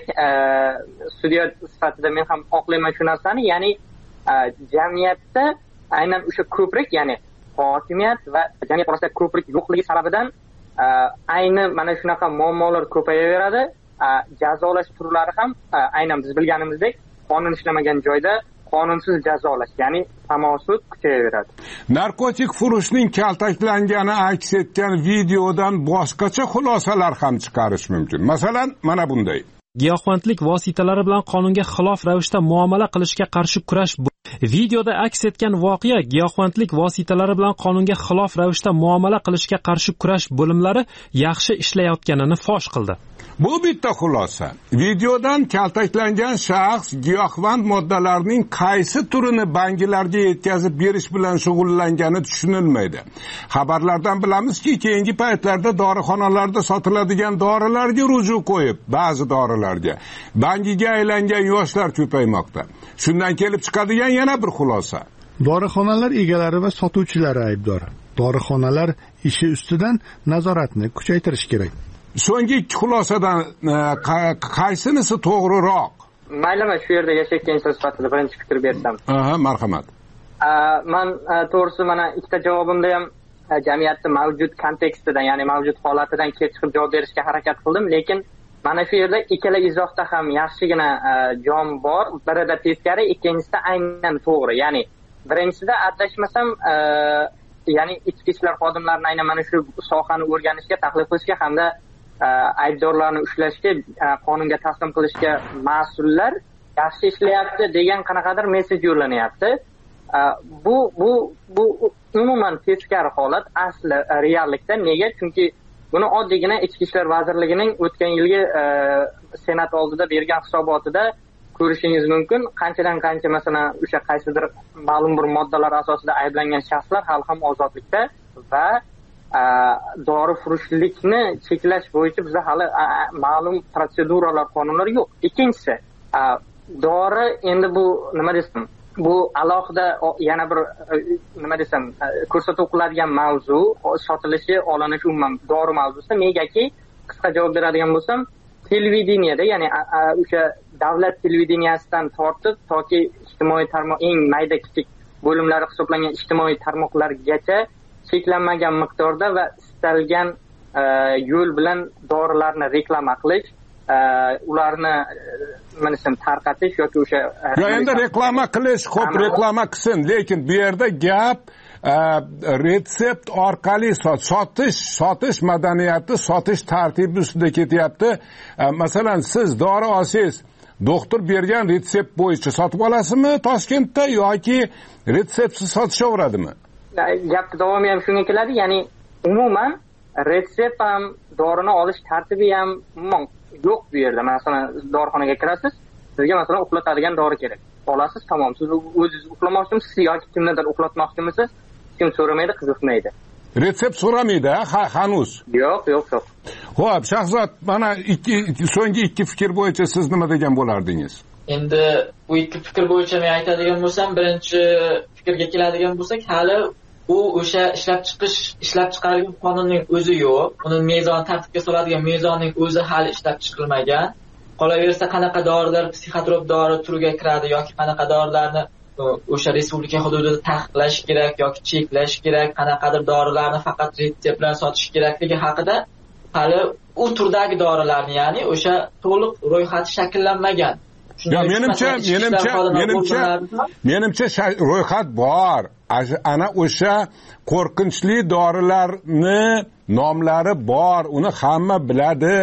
[SPEAKER 12] sudya sifatida men ham oqlayman shu narsani, ya'ni jamiyatda aynan o'sha ko'prik, ya'ni hokimiyat va jamiyat orasida ko'prik yo'qligi sababidan ayni mana shunaqa muammolar ko'payaveradi. Jazolash turlari ham aynan biz bilganimizdek qonun ishlamagan joyda qonunsiz jazolash, ya'ni tamosud kuchayaveradi.
[SPEAKER 10] Narkotik furushning kaltaklangani aks etgan videodan boshqacha xulosalar ham chiqarish mumkin. Masalan, mana bunday.
[SPEAKER 6] Giyohvandlik vositalari bilan qonunga xilof ravishda muomala qilishga qarshi kurash. Videoda aks etgan voqea giyohvandlik vositalari bilan qonunga xilof ravishda muomala qilishga qarshi kurash bo'limlari yaxshi ishlayotganini fosh qildi.
[SPEAKER 10] Bu bitta xulosa. Videodan kaltaklangan shaxs giyohvand moddalarning qaysi turini banklarga yetkazib berish bilan shug'ullangani tushunilmaydi. Xabarlardan bilamizki, keyingi paytlarda dorixonalarda sotiladigan dorilarga ruju qo'yib, ba'zi dorilarga bankiga aylangan yoshlar ko'paymoqda. Shundan kelib chiqadigan yana bir xulosa.
[SPEAKER 3] Dorixonalar egalari va sotuvchilari aybdor. Dorixonalar ishi ustidan nazoratni kuchaytirish kerak.
[SPEAKER 10] So'nggi ikki xulosadan qaysinisi to'g'riroq?
[SPEAKER 12] Maylimi, shu yerda yashayotgan inson sifatida birinchi fikr bersam.
[SPEAKER 10] Aha, marhamat.
[SPEAKER 12] Men to'g'risi mana ikkita javobimda ham jamiyatning mavjud kontekstidan, ya'ni mavjud holatidan kelib chiqib javob berishga harakat qildim, lekin mana shu yerda ikkala izohda ham yaxshigina jon bor. Birida teskari, ikkinchisida aynan to'g'ri. Ya'ni birinchisida adashmasam, ya'ni ichki ishlar xodimlarini aynan mana shu sohani o'rganishga, tahlil qilishga hamda aybdorlarni ushlashga, qonunga taslim qilishga mas'ullar yaxshi ishlayapti degan qanaqadir mesej yo'llanyapti. Bu bu bu umuman teskari holat asli reallikda. Nega? Chunki buni oddiygina Ichki ishlar vazirligining o'tgan yilgi senat oldida bergan hisobotida ko'rishingiz mumkin. Qanchadan qancha masalan o'sha qaysidir ma'lum bir moddalar asosida ayblangan shaxslar hali ham ozodlikda va dorifurushlikni cheklash bo'yicha bizda hali ma'lum protseduralar, qonunlar yo'q. Ikkinchisi, dori endi bu nima desam, bu alohida yana bir nima desam, ko'rsatuv qiladigan mavzu, sotilishi, olinishi umuman dori mavzusida. Negaki, qisqa javob beradigan bo'lsam, televideniyada, ya'ni o'sha davlat televideniyasidan tortib toki ijtimoiy tarmoq, eng mayda kichik bo'limlari hisoblangan ijtimoiy tarmoqlargacha cheklanmagan miqdorda va istalgan yo'l bilan dorilarni reklama qilish, ularni nima desam tarqatish yoki o'sha
[SPEAKER 10] yo endi reklama qilish, xo'p reklama qilsin, lekin bu yerda gap retsept orqali sotish, sotish madaniyati, sotish tartibi ustida ketyapti. Masalan, siz dori olsangiz, doktor bergan retsept bo'yicha sotib olasizmi Toshkentda yoki retseptsiz sotishaveradimi?
[SPEAKER 12] Gapni davomi ham shunga keladi, ya'ni umuman retsept ham, dorini olish tartibi ham yo'q bu yerda. Masalan, dorixonaga kirasiz, sizga masalan uxlatadigan dori kerak. Olasiz, tamom. Siz o'zingiz uxlamoqchimisiz yoki kimnidir uxlatmoqchimisiz? Kim so'ramaydi, qiziqmaydi.
[SPEAKER 10] Retsept so'ramaydi, ha, hanuz.
[SPEAKER 12] Yo'q, yo'q, yo'q.
[SPEAKER 10] Xo'p, Shahzod, mana ikki so'nggi ikki fikr bo'yicha siz nima degan bo'lardingiz?
[SPEAKER 11] Endi bu ikki fikr bo'yicha men aytadigan bo'lsam, birinchi fikrga keladigan bo'lsak, hali u o'sha ishlab chiqish, ishlab chiqarilgan qonunning o'zi yo'q. Uning mezon tartibga soladigan mezonning o'zi hali ishlab chiqilmagan. Qolaversa, qanaqa dorilar psixotrop dori turiga kiradi yoki qanaqa dorilarni o'sha respublika hududida taqiqlash kerak yoki cheklash kerak, qanaqadir dorilarni faqat retsept bilan sotish kerakligi haqida hali u turdagi dorilarni, ya'ni o'sha to'liq ro'yxati shakllanmagan.
[SPEAKER 10] Ya menimcha, menimcha, menimcha, menimcha ro'yxat bor. ana o'sha qo'rqinchli dorilarni nomlari bor, uni hamma biladi.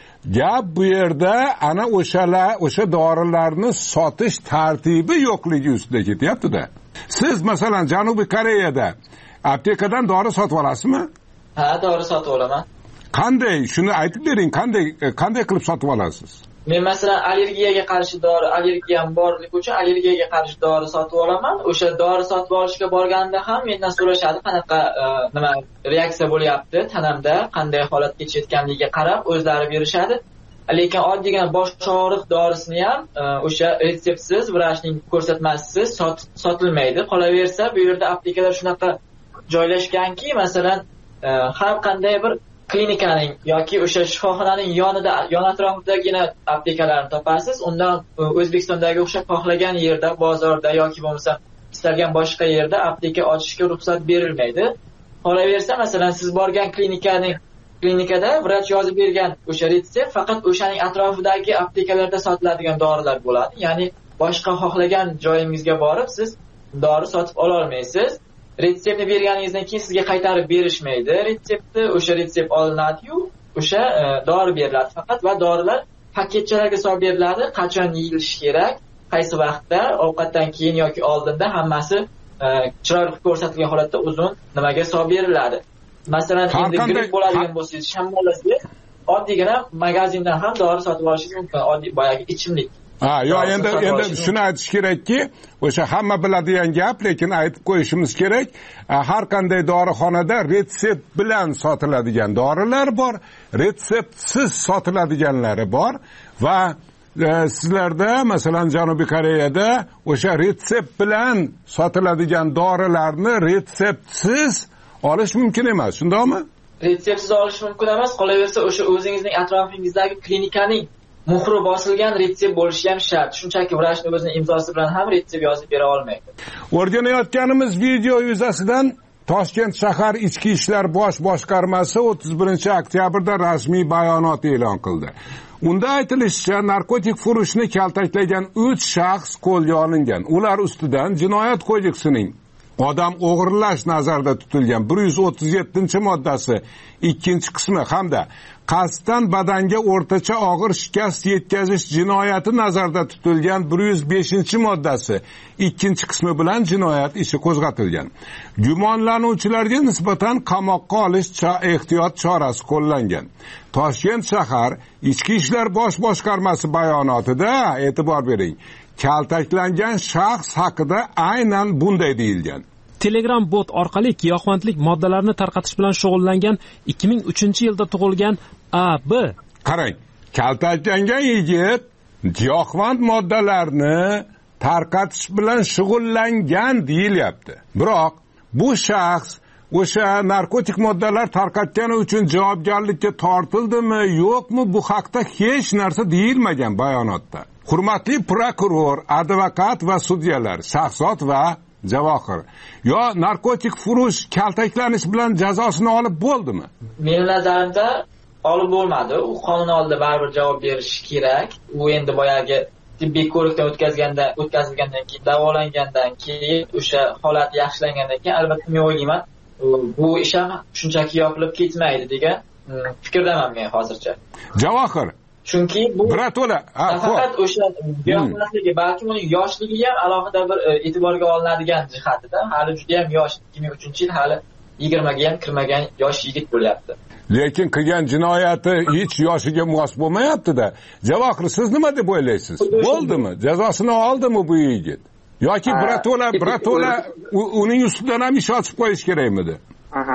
[SPEAKER 10] Gap bu yerda ana o'shalar, o'sha dorilarni sotish tartibi yo'qligi ustida ketyapti-da. Siz masalan Janubiy Koreyada aptekadan dori sotib olasizmi?
[SPEAKER 11] Ha, dori sotib olaman.
[SPEAKER 10] Qanday? Shuni aytib bering, qanday qanday qilib sotib olasiz?
[SPEAKER 11] Men masalan allergiyaga qarshi dori, allergiyam borligi uchun allergiyaga qarshi dori sotib olaman. O'sha dori sotib olishga borganda ham mendan so'rashadi, qanaqa nima reaksiya bo'lyapti tanamda, qanday holat kechayotganligiga qarab o'zlari berishadi. Lekin oddiygina bosh og'riq dorisini ham o'sha retseptsiz, vrachning ko'rsatmasisiz sotilmaydi. Qolaversa, bu yerda aptekalar shunaqa joylashganki, masalan, har qanday bir klinikaning yoki o'sha shifoxonaning yonida, yon atrofidagina aptekalarni topasiz. Undan O'zbekistondagi o'xshab xohlagan yerda, bozorda yoki bo'lmasa istalgan boshqa yerda apteka ochishga ruxsat berilmaydi. Qolaversa, masalan, siz borgan klinikaning klinikada vrach yozib bergan o'sha retsept faqat o'shaning atrofidagi aptekalarda sotiladigan dorilar bo'ladi. Ya'ni boshqa xohlagan joyingizga borib siz dori sotib ola olmaysiz. Retseptni berganingizdan keyin sizga qaytarib berishmaydi. Retseptni o'sha retsept olinadi-yu, o'sha dori beriladi faqat va dorilar paketchalarga solib beriladi. Qachon yeyilishi kerak, qaysi vaqtda, ovqatdan keyin yoki oldinda hammasi chiroyli ko'rsatilgan holatda uzun nimaga solib beriladi. Masalan, endi gripp bo'ladigan bo'lsangiz, shamollasangiz, oddiygina magazindan ham dori sotib olishingiz mumkin, oddiy boyagi ichimlik.
[SPEAKER 10] Ha, yo endi endi shuni aytish kerakki, o'sha hamma biladigan gap, lekin aytib qo'yishimiz kerak. Har qanday dorixonada retsept bilan sotiladigan dorilar bor, retseptsiz sotiladiganlari bor va e, sizlarda masalan Janubiy Koreyada o'sha retsept bilan sotiladigan dorilarni retseptsiz olish mumkin emas, shundaymi?
[SPEAKER 11] Retseptsiz olish mumkin emas, qolaversa o'sha o'zingizning atrofingizdagi klinikaning muhri bosilgan retsept bo'lishi ham shart. Shunchaki vrachning o'zining imzosi bilan ham retsept yozib bera olmaydi.
[SPEAKER 10] O'rganayotganimiz video yuzasidan Toshkent shahar Ichki ishlar bosh boshqarmasi o'ttiz birinchi oktyabrda rasmiy bayonot e'lon qildi. Unda aytilishicha, narkotik furushni kaltaklagan uch shaxs qo'lga olingan. Ular ustidan Jinoyat kodeksining odam o'g'irlash nazarda tutilgan bir yuz o'ttiz yettinchi moddasi ikkinchi qismi hamda qasddan badanga o'rtacha og'ir shikast yetkazish jinoyati nazarda tutilgan bir yuz beshinchi moddasi ikkinchi qismi bilan jinoyat ishi qo'zg'atilgan. Gumonlanuvchilarga nisbatan qamoqqa olish ehtiyot chorasi qo'llangan. Toshkent shahar Ichki ishlar bosh boshqarmasi bayonotida e'tibor bering, kaltaklangan shaxs haqida aynan bunday deyilgan.
[SPEAKER 6] Telegram bot orqali giyohvandlik moddalarini tarqatish bilan shug'ullangan ikki ming uchinchi yilda tug'ilgan A B.
[SPEAKER 10] Qarang, kaltaklangan yigit giyohvand moddalarni tarqatish bilan shug'ullangan deyilyapti. Biroq bu shaxs o'sha narkotik moddalar tarqatgani uchun javobgarlikka tortildimi, yo'qmi, bu haqda hech narsa deyilmagan bayonotda. Hurmatli prokuror, advokat va sudyalar, Shahzod va Javohir, yo narkotik furush kaltaklanish bilan jazosini olib bo'ldimi?
[SPEAKER 11] Mening nazarimda olib bo'lmadi. U qonun oldida baribir javob berishi kerak. U endi boyagi tibbiy ko'rikdan o'tkazganda, o'tkazilgandan keyin, davolangandan keyin, o'sha holat yaxshilangandan keyin albatta men o'ylayman, bu ish ham shunchaki yopilib ketmaydi degan fikrdaman men hozircha.
[SPEAKER 10] Javohir,
[SPEAKER 11] chunki bu
[SPEAKER 10] birato'la
[SPEAKER 11] faqat o'sha giyohvandligi, balki uning yoshligi ham alohida bir e'tiborga olinadigan jihatida. Hali juda ham yosh, ikki ming uchinchi yil, hali yigirmaga ham kirmagan yosh yigit bo'lyapti.
[SPEAKER 10] Lekin qilgan jinoyati hech yoshiga mos bo'lmayapti-da. Javohir, siz nima deb o'ylaysiz? Bo'ldimi? Jazosini oldimi bu yigit? Yoki birato'la birato'la uning ustidan ham ish ochib qo'yish kerakmidi?
[SPEAKER 12] Aha.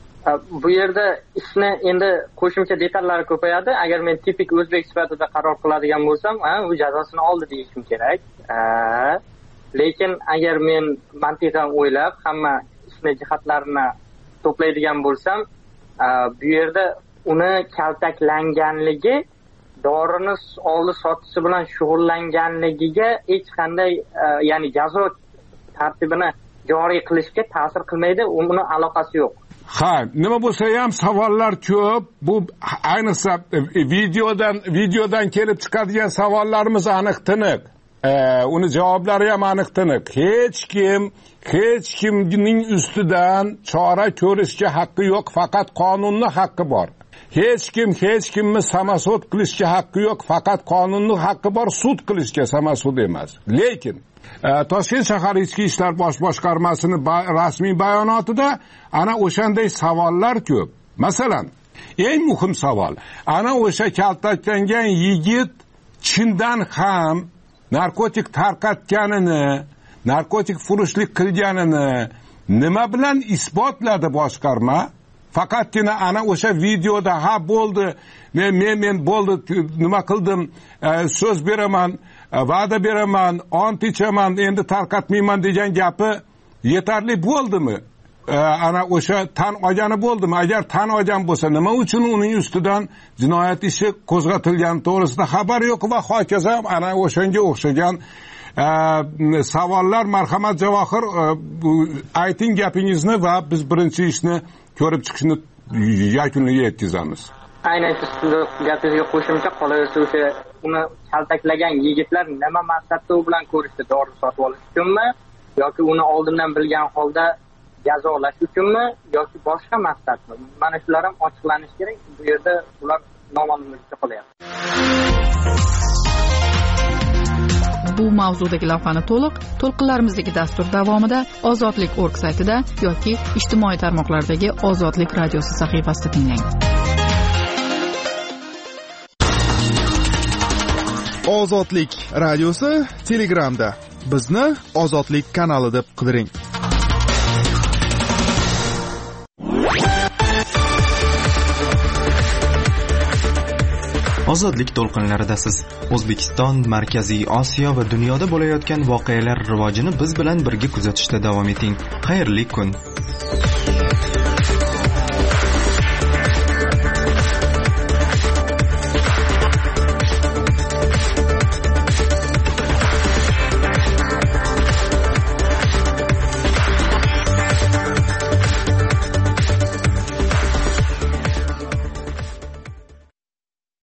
[SPEAKER 12] Bu yerda ishni endi qo'shimcha detallari ko'payadi. Agar men tipik o'zbek sifatida qaror qiladigan bo'lsam, ha, u jazosini oldi deyishim kerak. Lekin agar men mantiqan o'ylab, hamma ishni jihatlarini to'playdigan bo'lsam, bu yerda uni kaltaklanganligi, dorini oldi sotishi bilan shug'ullanganligiga hech qanday, ya'ni jazo tartibini joriy qilishga ta'sir qilmaydi, uni aloqasi yo'q.
[SPEAKER 10] Ha, nima bo'lsa ham savollar ko'p. Bu ayniqsa videodan videodan kelib chiqadigan savollarimiz aniq tiniq. uni javoblari ham aniq tiniq. Hech kim hech kimning ustidan chora ko'rishga haqqi yo'q, faqat qonunning haqqi bor. Hech kim hech kimni samasud qilishga haqqi yo'q, faqat qonunning haqqi bor, sud qilishga, samasud emas. Lekin Toshkent shahar ichki ishlar bosh boshqarmasining rasmiy bayonotida ana o'shanday savollar ko'p. Masalan, eng muhim savol, ana o'sha kaltaklangan yigit chindan ham narkotik tarqatganini, narkotik furushlik qilganini nima bilan isbotladi boshqarma? Faqatgina ana o'sha videoda ha bo'ldi, men men men bo'ldi, nima qildim, so'z beraman, va'da beraman, ont ichaman, endi tarqatmayman degan gapi yetarli bo'ldimi? Ana o'sha tan olgani bo'ldimi? Agar tan olgan bo'lsa, nima uchun uning ustidan jinoyat ishi qo'zg'atilgani to'g'risida xabar yo'q va hokazo ana o'shanga o'xshagan savollar. Marhamat Javohir, ayting gapingizni va biz birinchi ishni ko'rib chiqishni yakuniga yetkazamiz.
[SPEAKER 12] Aynan siz gapingizga qo'shimcha qolaversa, o'sha uni kaltaklagan yigitlar nima maqsadda u bilan ko'rishdi? Dori sotib olish uchunmi yoki uni oldindan bilgan holda jazolash uchunmi yoki boshqa maqsadmi? Mana shular ham ochiqlanishi kerak. Bu yerda ular noma'lumlikda qolyapti.
[SPEAKER 4] Bu mavzudagi lavhani to'liq to'lqinlarimizdagi dastur davomida ozodlik nokta org saytida yoki ijtimoiy tarmoqlardagi Ozodlik radiosi sahifasida tinglang.
[SPEAKER 2] Ozodlik radiosi Telegramda. Bizni Ozodlik kanali deb qidiring.
[SPEAKER 1] Ozodlik to'lqinlaridasiz. O'zbekiston, Markaziy Osiyo va dunyoda bo'layotgan voqealar rivojini biz bilan birga kuzatishda davom eting. Xayrli kun.